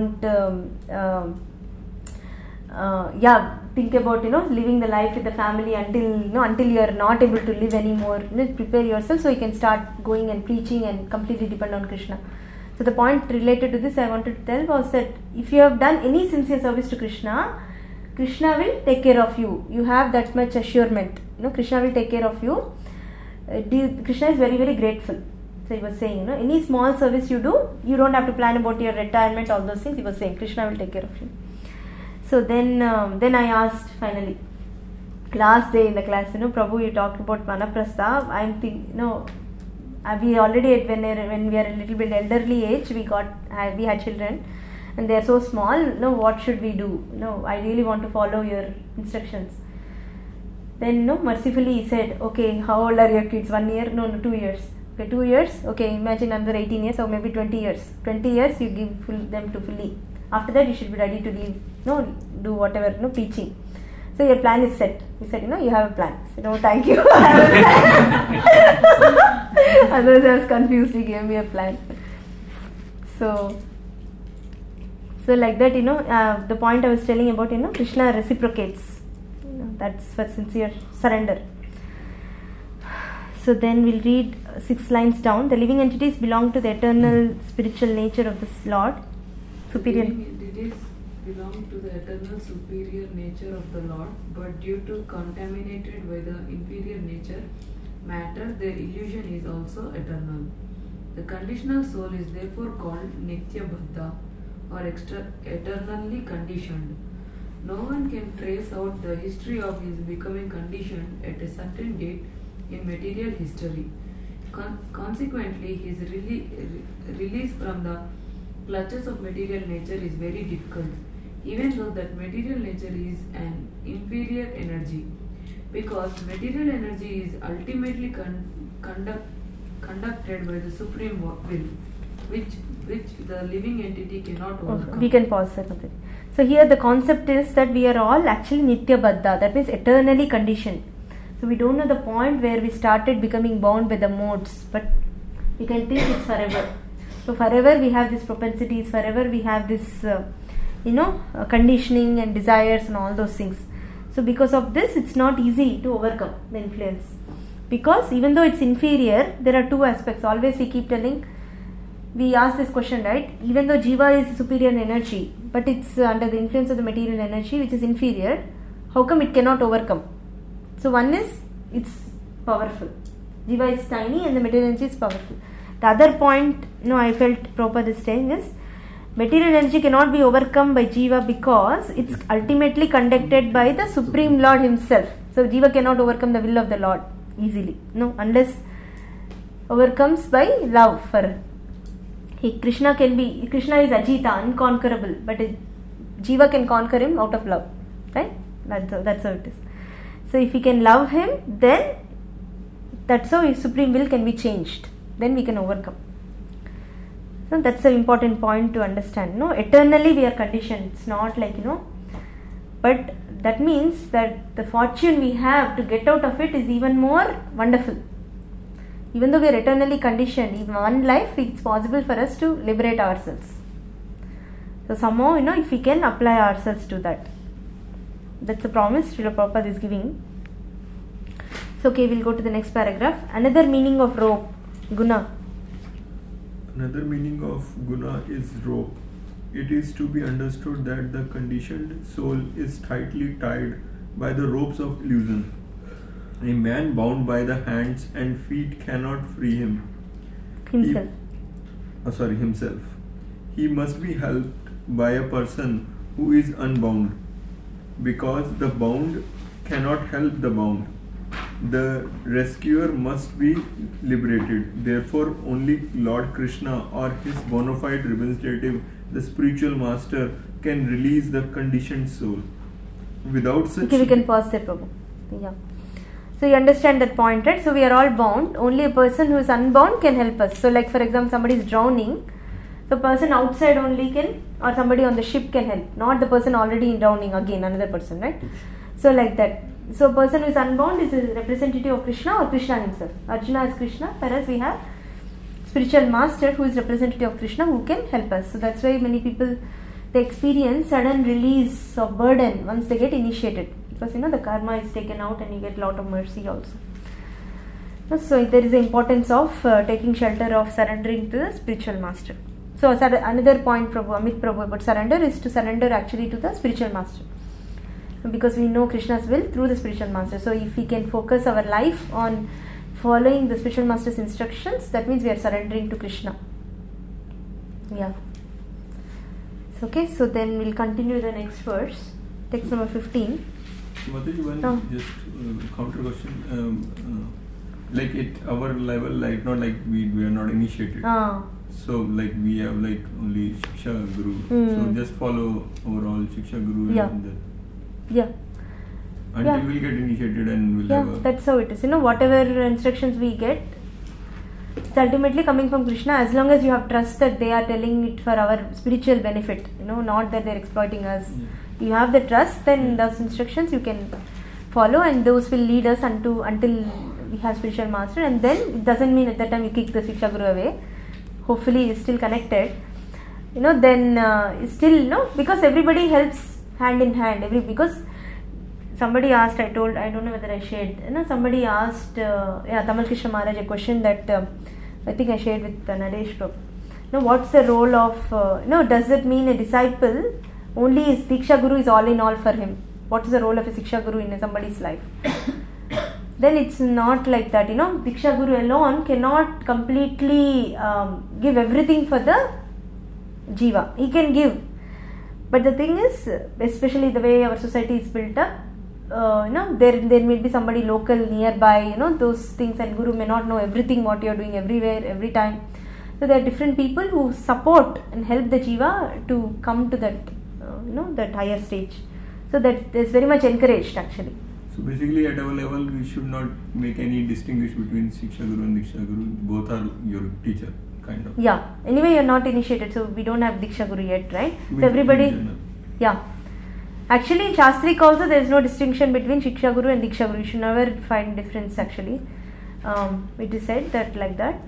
think about living the life with the family until you are not able to live anymore. Prepare yourself so you can start going and preaching and completely depend on Krishna. So the point related to this I wanted to tell was that if you have done any sincere service to Krishna, Krishna will take care of you. You have that much assurement. Krishna will take care of you. Krishna is very, very grateful. So he was saying, any small service you do, you don't have to plan about your retirement, all those things. He was saying, Krishna will take care of you. So then I asked finally, last day in the class, Prabhu, you talked about Vanaprastha. I'm thinking, we already when we are a little bit elderly age, we had children, and they are so small. What should we do? I really want to follow your instructions. Then mercifully he said, okay, how old are your kids? 1 year? No, 2 years. Okay, 2 years. Okay, imagine another 18 years or maybe 20 years. 20 years you give them to fully. After that you should be ready to leave. Do whatever. Preaching. So your plan is set. He said, you have a plan. I said, no, thank you. I have a plan. Otherwise I was confused. He gave me a plan. So like that, the point I was telling about, Krishna reciprocates. That's for sincere surrender. So then we'll read 6 lines down. The living entities belong to the eternal spiritual nature of this Lord. Superior. Living entities belong to the eternal superior nature of the Lord, but due to contaminated by the inferior nature, matter, their illusion is also eternal. The conditional soul is therefore called Nitya Baddha, or eternally conditioned. No one can trace out the history of his becoming conditioned at a certain date in material history. Consequently, his release from the clutches of material nature is very difficult, even though that material nature is an inferior energy, because material energy is ultimately conducted by the supreme will, which the living entity cannot overcome. We can pause there. So here the concept is that we are all actually Nitya Baddha, that means eternally conditioned. So we don't know the point where we started becoming bound by the modes, but we can think it's forever. So forever we have these propensities, forever we have this conditioning and desires and all those things. So because of this, it's not easy to overcome the influence, because even though it's inferior, there are 2 aspects. Always we keep telling, we ask this question, right? Even though Jiva is superior in energy, but it's under the influence of the material energy which is inferior, how come it cannot overcome? So one is, it's powerful. Jiva is tiny and the material energy is powerful. The other point, I felt Prabhupada is saying is, material energy cannot be overcome by Jiva because it's ultimately conducted by the Supreme Lord Himself. So Jiva cannot overcome the will of the Lord easily. Unless overcomes by love for Krishna is Ajita, unconquerable, but Jiva can conquer him out of love, right? That's how it is. So if we can love him, then that's how his supreme will can be changed. Then we can overcome. So that's an important point to understand. Eternally we are conditioned. It's not like, but that means that the fortune we have to get out of it is even more wonderful. Even though we are eternally conditioned, in one life it's possible for us to liberate ourselves. So somehow, if we can apply ourselves to that. That's a promise Srila Prabhupada is giving. So okay, we'll go to the next paragraph. Another meaning of rope, guna. Another meaning of guna is rope. It is to be understood that the conditioned soul is tightly tied by the ropes of illusion. A man bound by the hands and feet cannot free himself. He must be helped by a person who is unbound, because the bound cannot help the bound. The rescuer must be liberated. Therefore, only Lord Krishna or his bona fide representative, the spiritual master, can release the conditioned soul. Without such... Okay, we can pause there, Prabhu. Yeah. So you understand that point, right? So we are all bound. Only a person who is unbound can help us. So like for example, somebody is drowning. So person outside only can, or somebody on the ship can help, not the person already drowning again, another person, right? So like that. So person who is unbound is a representative of Krishna or Krishna himself. Arjuna is Krishna, whereas we have spiritual master who is representative of Krishna who can help us. So that's why many people, they experience sudden release of burden once they get initiated, because the karma is taken out and you get a lot of mercy also. So there is the importance of taking shelter of surrendering to the spiritual master. So another point Amit Prabhu about surrender is to surrender actually to the spiritual master, because we know Krishna's will through the spiritual master. So if we can focus our life on following the spiritual master's instructions, that means we are surrendering to Krishna. Yeah. Okay, so then we'll continue the next verse, text number 15. Mataji, one just counter question. Like at our level, like not like we are not initiated. So like we have like only Shiksha Guru. So just follow overall Shiksha Guru. Yeah. Yeah. Until we get initiated and we'll have that's how it is. Whatever instructions we get, it's ultimately coming from Krishna, as long as you have trust that they are telling it for our spiritual benefit, not that they're exploiting us. You have the trust, then those instructions you can follow, and those will lead us until we have spiritual master. And then it doesn't mean at that time you kick the Shiksha Guru away. Hopefully it's still connected. Then still, because everybody helps hand in hand. Because somebody asked, I don't know whether I shared, somebody asked Tamal Krishna Maharaj a question that I think I shared with Naresh Prabhu. What's the role of, does it mean a disciple only is Diksha Guru is all in all for him? What is the role of a Shiksha Guru in somebody's life? Then it's not like that, Diksha Guru alone cannot completely give everything for the Jiva. He can give. But the thing is, especially the way our society is built up, there may be somebody local nearby, those things, and Guru may not know everything what you are doing everywhere, every time. So there are different people who support and help the Jiva to come to that, that higher stage. So that is very much encouraged actually. So basically at our level we should not make any distinguish between Shiksha Guru and Diksha Guru. Both are your teacher, kind of. Yeah. Anyway, you are not initiated, so we don't have Diksha Guru yet, right? So everybody, yeah. Actually in Shastrik also there is no distinction between Shiksha Guru and Diksha Guru. You should never find difference actually. It is said that like that.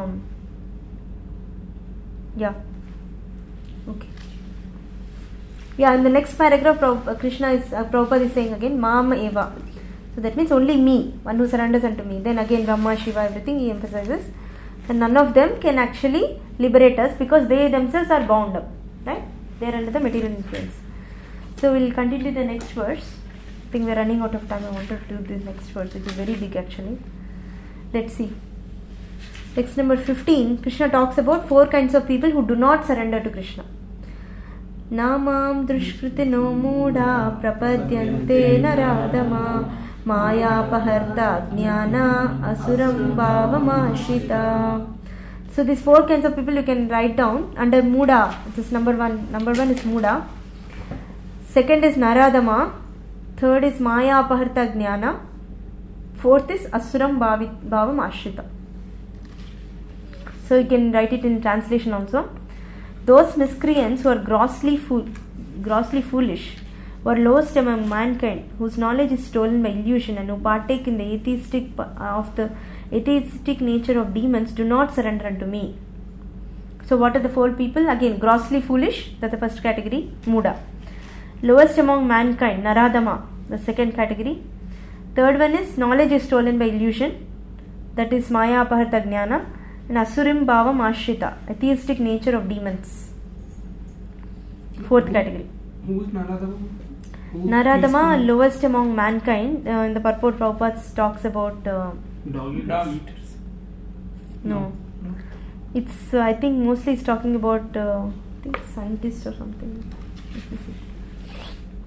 Yeah. Okay. Yeah, in the next paragraph, Prabhupada is saying again, Mam Eva. So that means only me, one who surrenders unto me. Then again, Brahma, Shiva, everything he emphasizes. And none of them can actually liberate us because they themselves are bound up. Right? They are under the material influence. So we'll continue the next verse. I think we're running out of time. I wanted to do this next verse, which is very big actually. Let's see. Text number 15, Krishna talks about 4 kinds of people who do not surrender to Krishna. Namam drushkrutino mooda prapadyante naradama maya paharta jnana asuram bhavamashita. So these 4 kinds of people you can write down under mooda. This is number 1. Number 1 is mooda. Second is naradama. Third is maya paharta jnana. Fourth is asuram bhavamashita. So you can write it in translation also. Those miscreants who are grossly foolish, who are lowest among mankind, whose knowledge is stolen by illusion, and who partake in the atheistic nature of demons, do not surrender unto me. So what are the 4 people? Again, grossly foolish, that's the first category, Muda. Lowest among mankind, Naradama, the second category. Third one is knowledge is stolen by illusion, that is Maya Apaharta Jnana. And Asurim Bhavam Ashrita, atheistic nature of demons. 4th category. Who is Naradama? Naradama, lowest among mankind. In the purport, Prabhupada talks about dog eaters. No. It's, I think mostly it's talking about I think scientists or something. Let me see.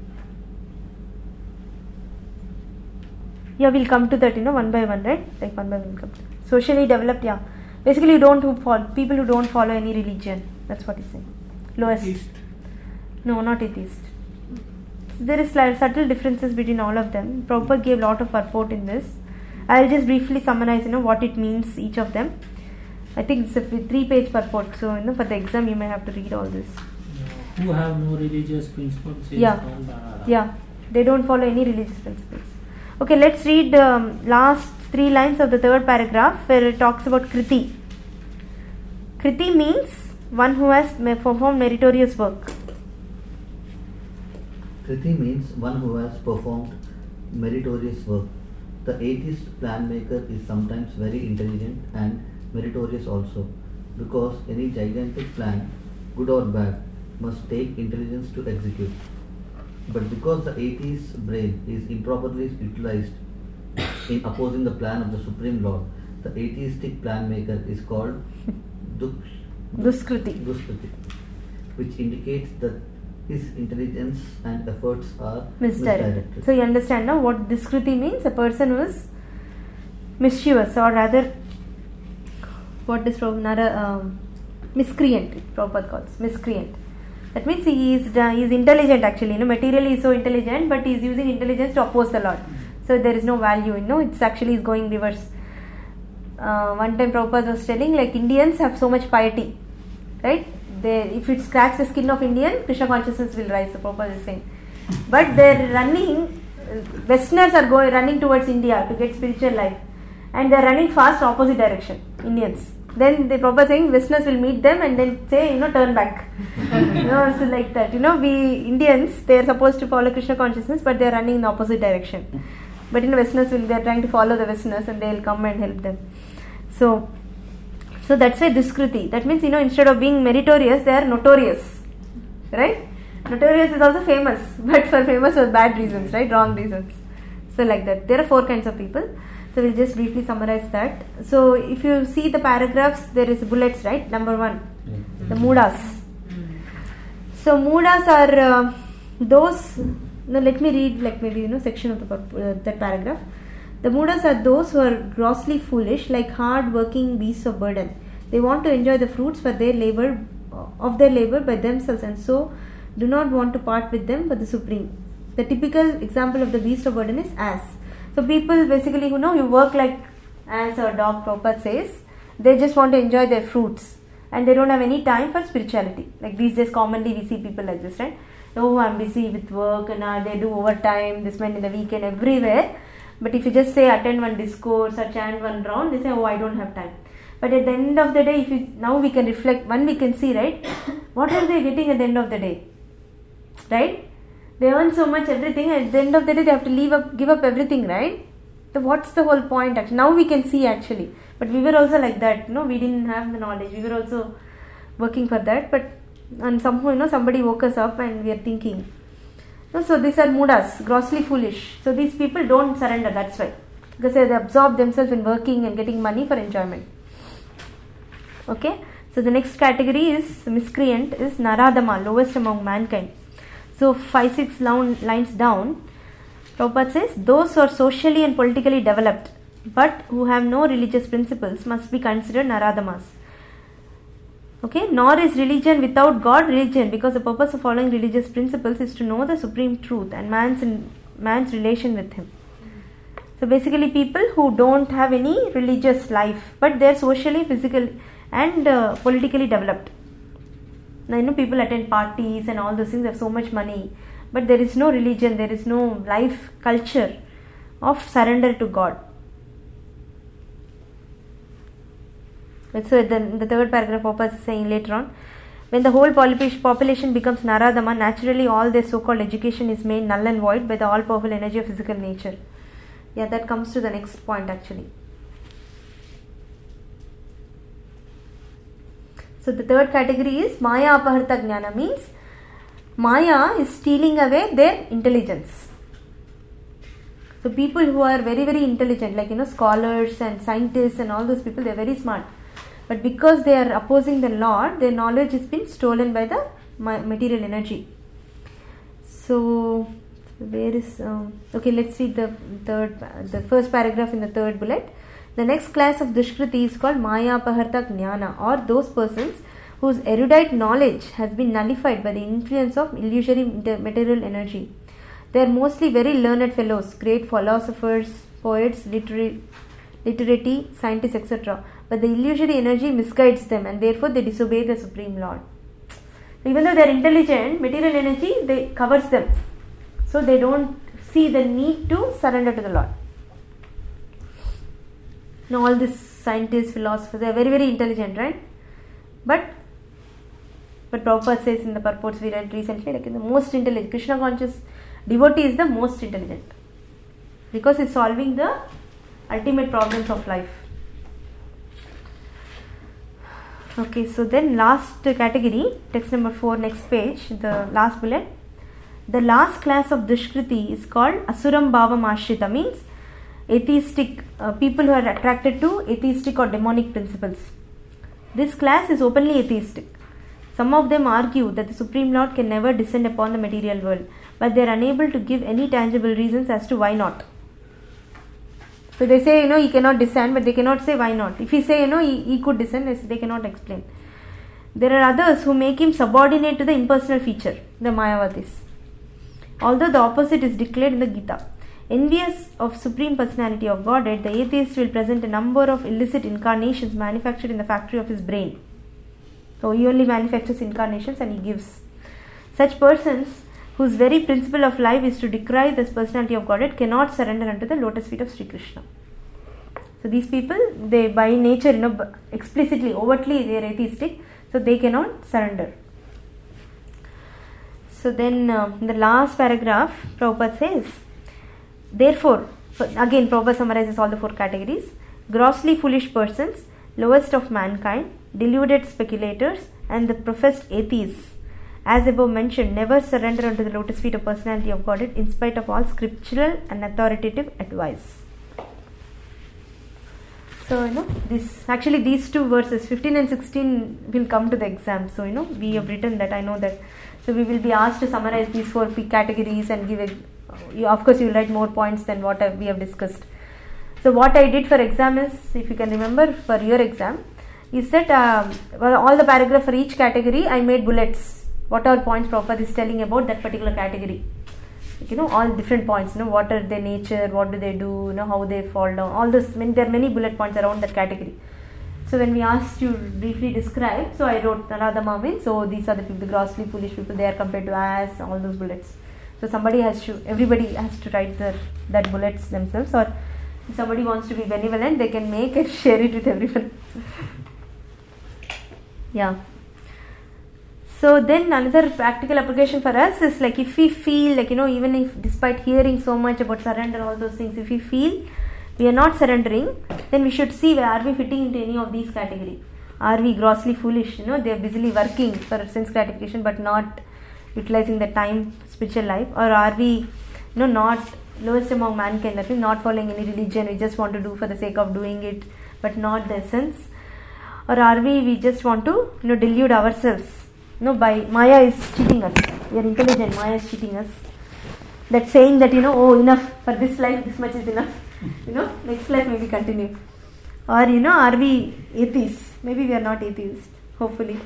Yeah, we'll come to that, one by one, right? Like one by one we'll come to that. Socially developed, yeah. Basically, people who don't follow any religion. That's what he's saying. Lowest. Atheist. No, not atheist. There is subtle differences between all of them. Prabhupada gave a lot of purport in this. I'll just briefly summarize, what it means, each of them. I think it's a 3-page purport. So for the exam you may have to read all this. Who have no religious principles is Yeah. called Narada. Yeah, they don't follow any religious principles. Okay, let's read the last 3 lines of the 3rd paragraph where it talks about Kriti. Kriti means one who has performed meritorious work. Kriti means one who has performed meritorious work. The atheist plan maker is sometimes very intelligent and meritorious also, because any gigantic plan, good or bad, must take intelligence to execute. But because the atheist's brain is improperly utilized in opposing the plan of the Supreme Lord, the atheistic plan maker is called Duskriti. Duskriti, which indicates that his intelligence and efforts are Misdirected. So you understand now what Duskriti means? A person who is mischievous, or rather, what is miscreant. Prabhupada calls miscreant. That means he is intelligent actually. Materially he is so intelligent, but he is using intelligence to oppose the Lord. So there is no value. It's actually is going reverse. One time Prabhupada was telling, like, Indians have so much piety, right? If it cracks the skin of Indian, Krishna consciousness will rise. So Prabhupada is saying, but they're running. Westerners are running towards India to get spiritual life, and they're running fast opposite direction. Indians. Then the Prabhupada saying Westerners will meet them and then say, turn back. So like that. We Indians, they are supposed to follow Krishna consciousness, but they are running in the opposite direction. But Westerners they are trying to follow the Westerners, and they will come and help them. So that's why Duskriti. That means instead of being meritorious, they are notorious, right? Notorious is also famous, but famous for bad reasons, right? Wrong reasons. So like that. There are 4 kinds of people. So we'll just briefly summarize that. So if you see the paragraphs, there is bullets, right? Number 1, the Moodas. So Moodas are those. Now let me read section of that paragraph. The Moodas are those who are grossly foolish, like hard-working beasts of burden. They want to enjoy the fruits of their labor by themselves, and so do not want to part with them but the Supreme. The typical example of the beast of burden is ass. So people basically who you work like ass or dog, Prabhupada says, they just want to enjoy their fruits and they don't have any time for spirituality. Like these days commonly we see people like this, right? Oh, I'm busy with work and they do overtime, they spend in the weekend everywhere. But if you just say attend one discourse or chant one round, they say, oh, I don't have time. But at the end of the day, now we can reflect, we can see, right? What are they getting at the end of the day? Right? They earn so much everything, at the end of the day they have to give up everything, right? So what's the whole point actually? Now we can see actually. But we were also like that, we didn't have the knowledge. We were also working for that, and somehow, somebody woke us up and we are thinking. So these are Moodas, grossly foolish. So these people don't surrender, that's why. Because they absorb themselves in working and getting money for enjoyment. Okay, so the next category is miscreant, is Naradama, lowest among mankind. So 5-6 lines down, Prabhupada says, those who are socially and politically developed but who have no religious principles must be considered Naradamas. Okay, nor is religion without God religion, because the purpose of following religious principles is to know the supreme truth and man's relation with him. So basically people who don't have any religious life but they are socially, physically and politically developed. Now people attend parties and all those things, they have so much money, but there is no religion, there is no life culture of surrender to God. So the 3rd paragraph Prabhupada is saying later on, when the whole population becomes Naradama, naturally all their so-called education is made null and void by the all-powerful energy of physical nature. Yeah, that comes to the next point actually. So the 3rd category is Maya Apaharta Jnana, means Maya is stealing away their intelligence. So people who are very, very intelligent, like scholars and scientists and all those people, they are very smart. But because they are opposing the Lord, their knowledge has been stolen by the material energy. So where is okay, let's read the first paragraph in the 3rd bullet. The next class of Duskriti is called Maya Apaharta Jnana, or those persons whose erudite knowledge has been nullified by the influence of illusory material energy. They are mostly very learned fellows, great philosophers, poets, literati, scientists, etc. But the illusory energy misguides them and therefore they disobey the Supreme Lord. So even though they are intelligent, material energy they covers them. So they don't see the need to surrender to the Lord. Now all these scientists, philosophers, they are very, very intelligent, right? But Prabhupada says in the purports we read recently, like in the most intelligent, Krishna conscious devotee is the most intelligent. Because he's solving the ultimate problems of life. Okay, so then last category, text number 4, next page, the last bullet. The last class of Dushkriti is called Asuram Bhavam Ashrita, means atheistic people who are attracted to atheistic or demonic principles. This class is openly atheistic. Some of them argue that the Supreme Lord can never descend upon the material world, but they are unable to give any tangible reasons as to why not. So they say, he cannot descend, but they cannot say why not. If he say, he could descend, they cannot explain. There are others who make him subordinate to the impersonal feature, the Mayavadis. Although the opposite is declared in the Gita. Envious of Supreme Personality of Godhead, the atheist will present a number of illicit incarnations manufactured in the factory of his brain. So he only manufactures incarnations and he gives. Such persons, whose very principle of life is to decry this personality of Godhead, cannot surrender unto the lotus feet of Sri Krishna. So these people, they by nature, explicitly, overtly, they are atheistic, so they cannot surrender. So then in the last paragraph, Prabhupada says, therefore, again Prabhupada summarizes all the 4 categories: grossly foolish persons, lowest of mankind, deluded speculators, and the professed atheists, as above mentioned, never surrender unto the lotus feet of personality of Godhead in spite of all scriptural and authoritative advice. So, these 2 verses, 15 and 16, will come to the exam. So, we have written that, I know that. So, we will be asked to summarize these 4 categories and give of course, you will write more points than what we have discussed. So, what I did for exam is, if you can remember, for your exam, is that all the paragraph for each category, I made bullets. What are points Prabhupada is telling about that particular category. All different points, what are their nature, what do they do, how they fall down, all those, there are many bullet points around that category. So when we asked you briefly describe, so I wrote Radha means, so these are the people, the grossly foolish people, they are compared to as, all those bullets. So everybody has to write that bullets themselves, or if somebody wants to be benevolent, they can make and share it with everyone. Yeah. So then another practical application for us is like if we feel like, even if despite hearing so much about surrender, all those things, if we feel we are not surrendering, then we should see where are we fitting into any of these categories. Are we grossly foolish? They are busily working for sense gratification but not utilizing the time spiritual life, or are we not lowest among mankind, that means not following any religion, we just want to do for the sake of doing it but not the essence, or are we just want to delude ourselves by Maya is cheating us, we are intelligent, Maya is cheating us, that saying that enough for this life, this much is enough, next life maybe continue, or are we atheists? Maybe we are not atheists, hopefully,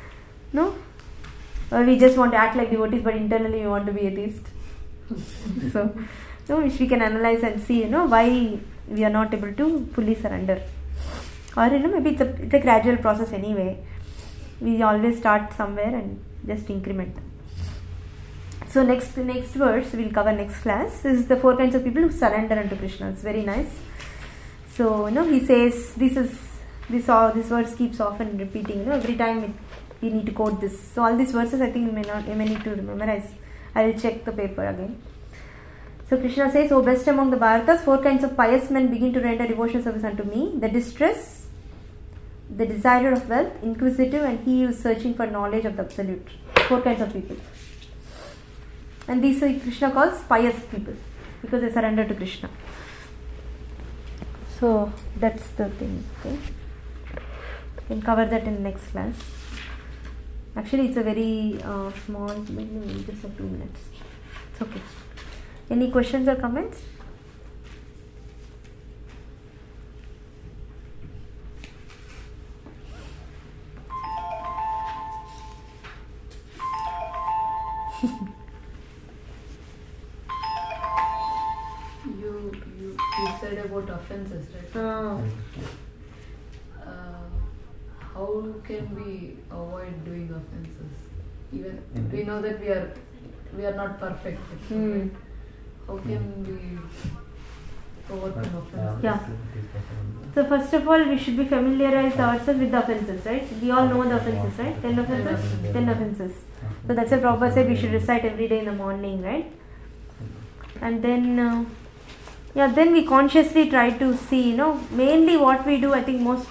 or we just want to act like devotees but internally we want to be atheist. So which we can analyze and see why we are not able to fully surrender, or maybe it's a gradual process anyway. We always start somewhere and just increment. So next verse we'll cover next class is the 4 kinds of people who surrender unto Krishna. It's very nice. So he says this verse keeps often repeating. Every time we need to quote this. So all these verses I think you may need to memorize. I will check the paper again. So Krishna says, O best among the Bharatas, 4 kinds of pious men begin to render devotional service unto me: the distress, the desirer of wealth, inquisitive, and he who is searching for knowledge of the absolute. 4 kinds of people. And these Krishna calls pious people because they surrender to Krishna. So that's the thing. Okay, we can cover that in the next class. Actually, it's a very small, maybe just 2 minutes. It's okay. Any questions or comments? You said about offenses, right? How can we avoid doing offenses? Even we know that we are not perfect. Right? How can we overcome offenses? Yeah. So first of all, we should be familiarize ourselves with the offenses, right? We all know the offenses, right? 10 offenses, 10 offenses. So that's why Prabhupada said we should recite every day in the morning, right? And then, then we consciously try to see, mainly what we do. I think most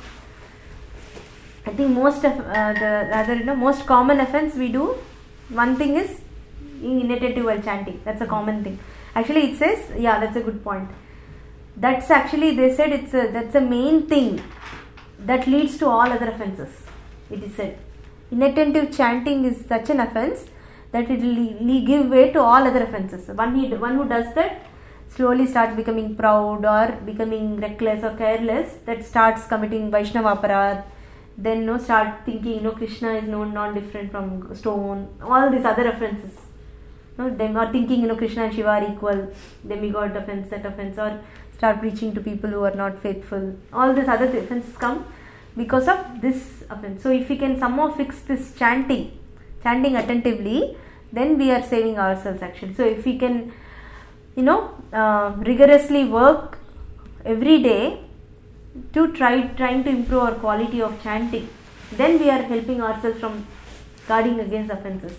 of most common offense we do. One thing is inattentive while chanting. That's a common thing. Actually, it says, that's a good point. That's actually, they said that's a main thing that leads to all other offenses. It is said inattentive chanting is such an offense that it will give way to all other offenses. One who does that slowly starts becoming proud or becoming reckless or careless. That starts committing Vaishnava aparadh. Then start thinking Krishna is not different from stone. All these other offenses. Them are thinking Krishna and Shiva are equal. Demigod offense, that offense, or start preaching to people who are not faithful. All these other offenses come because of this offense. So if we can somehow fix this chanting attentively, then we are saving ourselves actually. So if we can rigorously work every day to trying to improve our quality of chanting, then we are helping ourselves from guarding against offenses.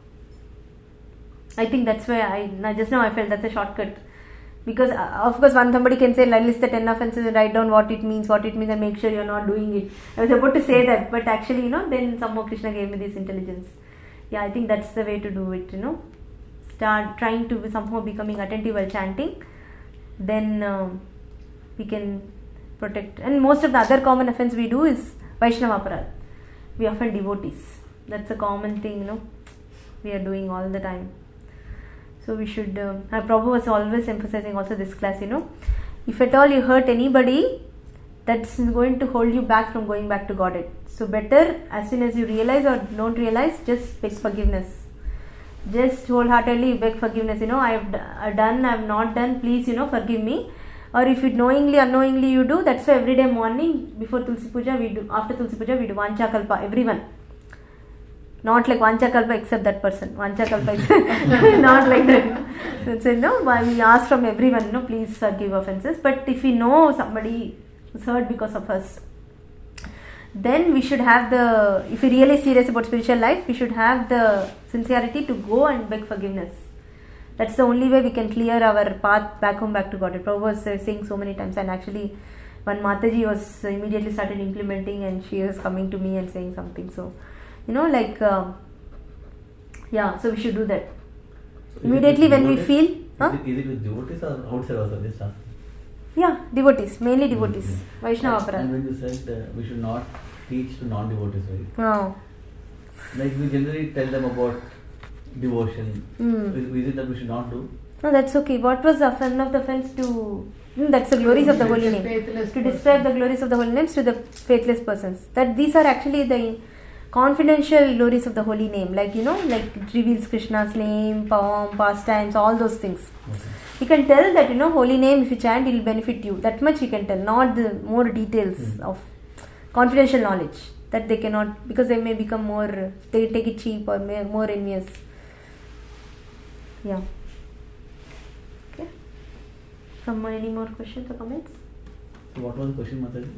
I think that's why I just now I felt that's a shortcut. Because of course somebody can say list the 10 offenses and write down what it means and make sure you're not doing it. I was about to say that, but actually then somehow Krishna gave me this intelligence. Yeah, I think that's the way to do it, Start trying to be somehow becoming attentive while chanting. Then we can protect. And most of the other common offense we do is Vaishnava aparadh. We offend devotees. That's a common thing, we are doing all the time. So we should, Prabhu was always emphasizing also this class, if at all you hurt anybody, that's going to hold you back from going back to Godhead. So better, as soon as you realize or don't realize, just beg forgiveness. Just wholeheartedly beg forgiveness, I have done, I have not done, please, forgive me. Or if it knowingly, unknowingly you do, that's why every day morning, before Tulsi Puja, we do, after Tulsi Puja, we do Vancha Kalpa, everyone. Not like Vancha Kalpa except that person. Vancha Kalpa is not like that. So, we ask from everyone, please forgive offenses. But if we know somebody is hurt because of us, then we should have if we're really serious about spiritual life, we should have the sincerity to go and beg forgiveness. That's the only way we can clear our path back home, back to God. Prabhu was saying so many times, and actually when Mataji was immediately started implementing, and she was coming to me and saying something. So, so we should do that. So immediately when we feel... Is it with devotees or outside also? Just asking. Yeah, devotees, mainly devotees. Vaishnava aparadh. And when you said we should not teach to non-devotees, right? No. Like we generally tell them about devotion. Is it that we should not do? No, that's okay. What was the fun of the offense to... that's the glories of the holy name. To describe the glories of the holy names to the faithless persons. That these are actually the confidential glories of the holy name. Like, like it reveals Krishna's name, poem, pastimes, all those things. Okay. You can tell that, holy name, if you chant, it will benefit you. That much you can tell. Not the more details of confidential knowledge. That they cannot, because they may become more, they take it cheap or more envious. Yeah. Okay. Any more questions or comments? So what was the question, Mataji?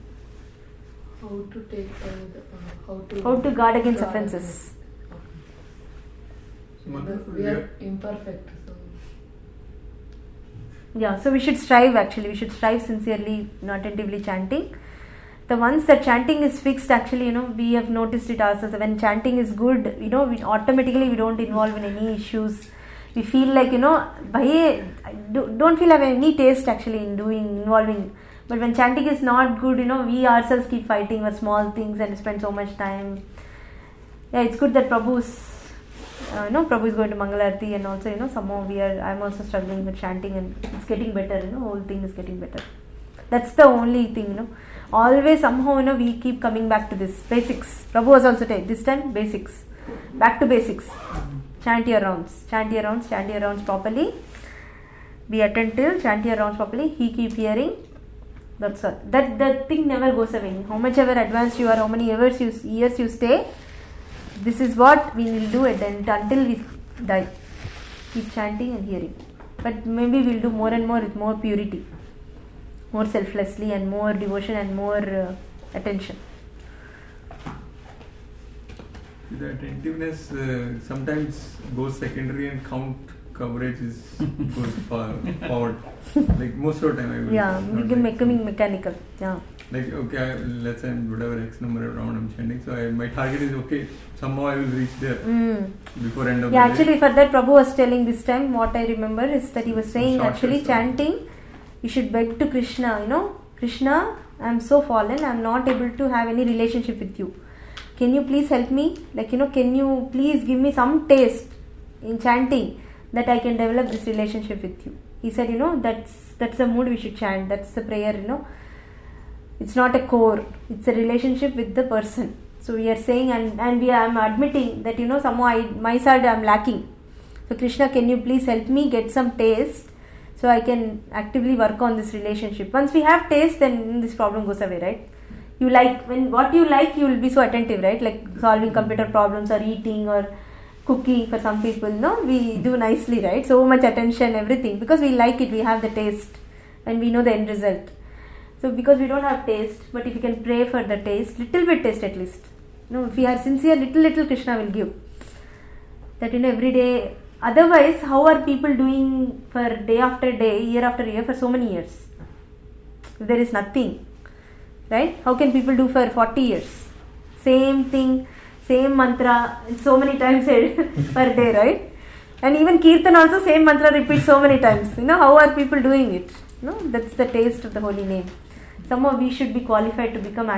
How to guard against offenses. We are imperfect. So. Yeah, so we should strive actually. We should strive sincerely, attentively chanting. The once that chanting is fixed, actually, we have noticed it ourselves. When chanting is good, we automatically we don't involve in any issues. We feel like, don't feel have any taste actually in involving. But when chanting is not good, we ourselves keep fighting with small things and spend so much time. Yeah, it's good that Prabhu is going to Mangalarti, and also, somehow I'm also struggling with chanting, and it's getting better, whole thing is getting better. That's the only thing, Always somehow, we keep coming back to this. Basics. Prabhu was also saying, this time, basics. Back to basics. Chant your rounds properly. Be attentive, chant your rounds properly. He keep hearing. That's all. That thing never goes away. How much ever advanced you are, how many years you stay, this is what we will do at the end until we die. Keep chanting and hearing. But maybe we'll do more and more with more purity, more selflessly, and more devotion and more attention. The attentiveness sometimes goes secondary and count coverage goes forward. Like most of the time I will. Yeah, becoming mechanical. Yeah. Like okay, let's say whatever X number around I'm chanting, so my target is okay, somehow I will reach there before end of the day. Actually for that Prabhu was telling this time, what I remember is that he was saying actually chanting, you should beg to Krishna, Krishna, I am so fallen, I am not able to have any relationship with you. Can you please help me? Can you please give me some taste in chanting that I can develop this relationship with you? He said, that's the mood we should chant, that's the prayer, It's not a core, it's a relationship with the person. So we are saying and I'm admitting that somehow my side I'm lacking. So Krishna, can you please help me get some taste so I can actively work on this relationship. Once we have taste, then this problem goes away, right? You like, what you like, you will be so attentive, right? Like solving computer problems or eating or cooking for some people, we do nicely, right? So much attention, everything, because we like it, we have the taste and we know the end result. So because we don't have taste, but if you can pray for the taste, little bit taste at least. If we are sincere, little Krishna will give. That every day. Otherwise, how are people doing for day after day, year after year for so many years? If there is nothing, right? How can people do for 40 years? Same thing, same mantra, so many times per day, right? And even Kirtan also same mantra repeats so many times. How are people doing it? That's the taste of the holy name. Somehow we should be qualified to become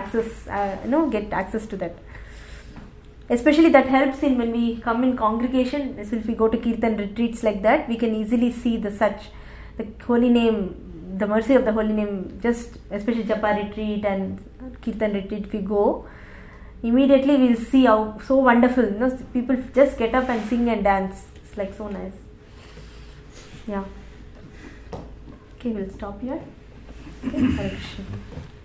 get access to that. Especially that helps in when we come in congregation, especially if we go to Kirtan retreats like that, we can easily see the holy name, the mercy of the holy name, just especially Japa retreat and Kirtan retreat, if we go, immediately we'll see how so wonderful, people just get up and sing and dance. It's like so nice. Yeah. Okay, we'll stop here. Okay, Hare Krishna.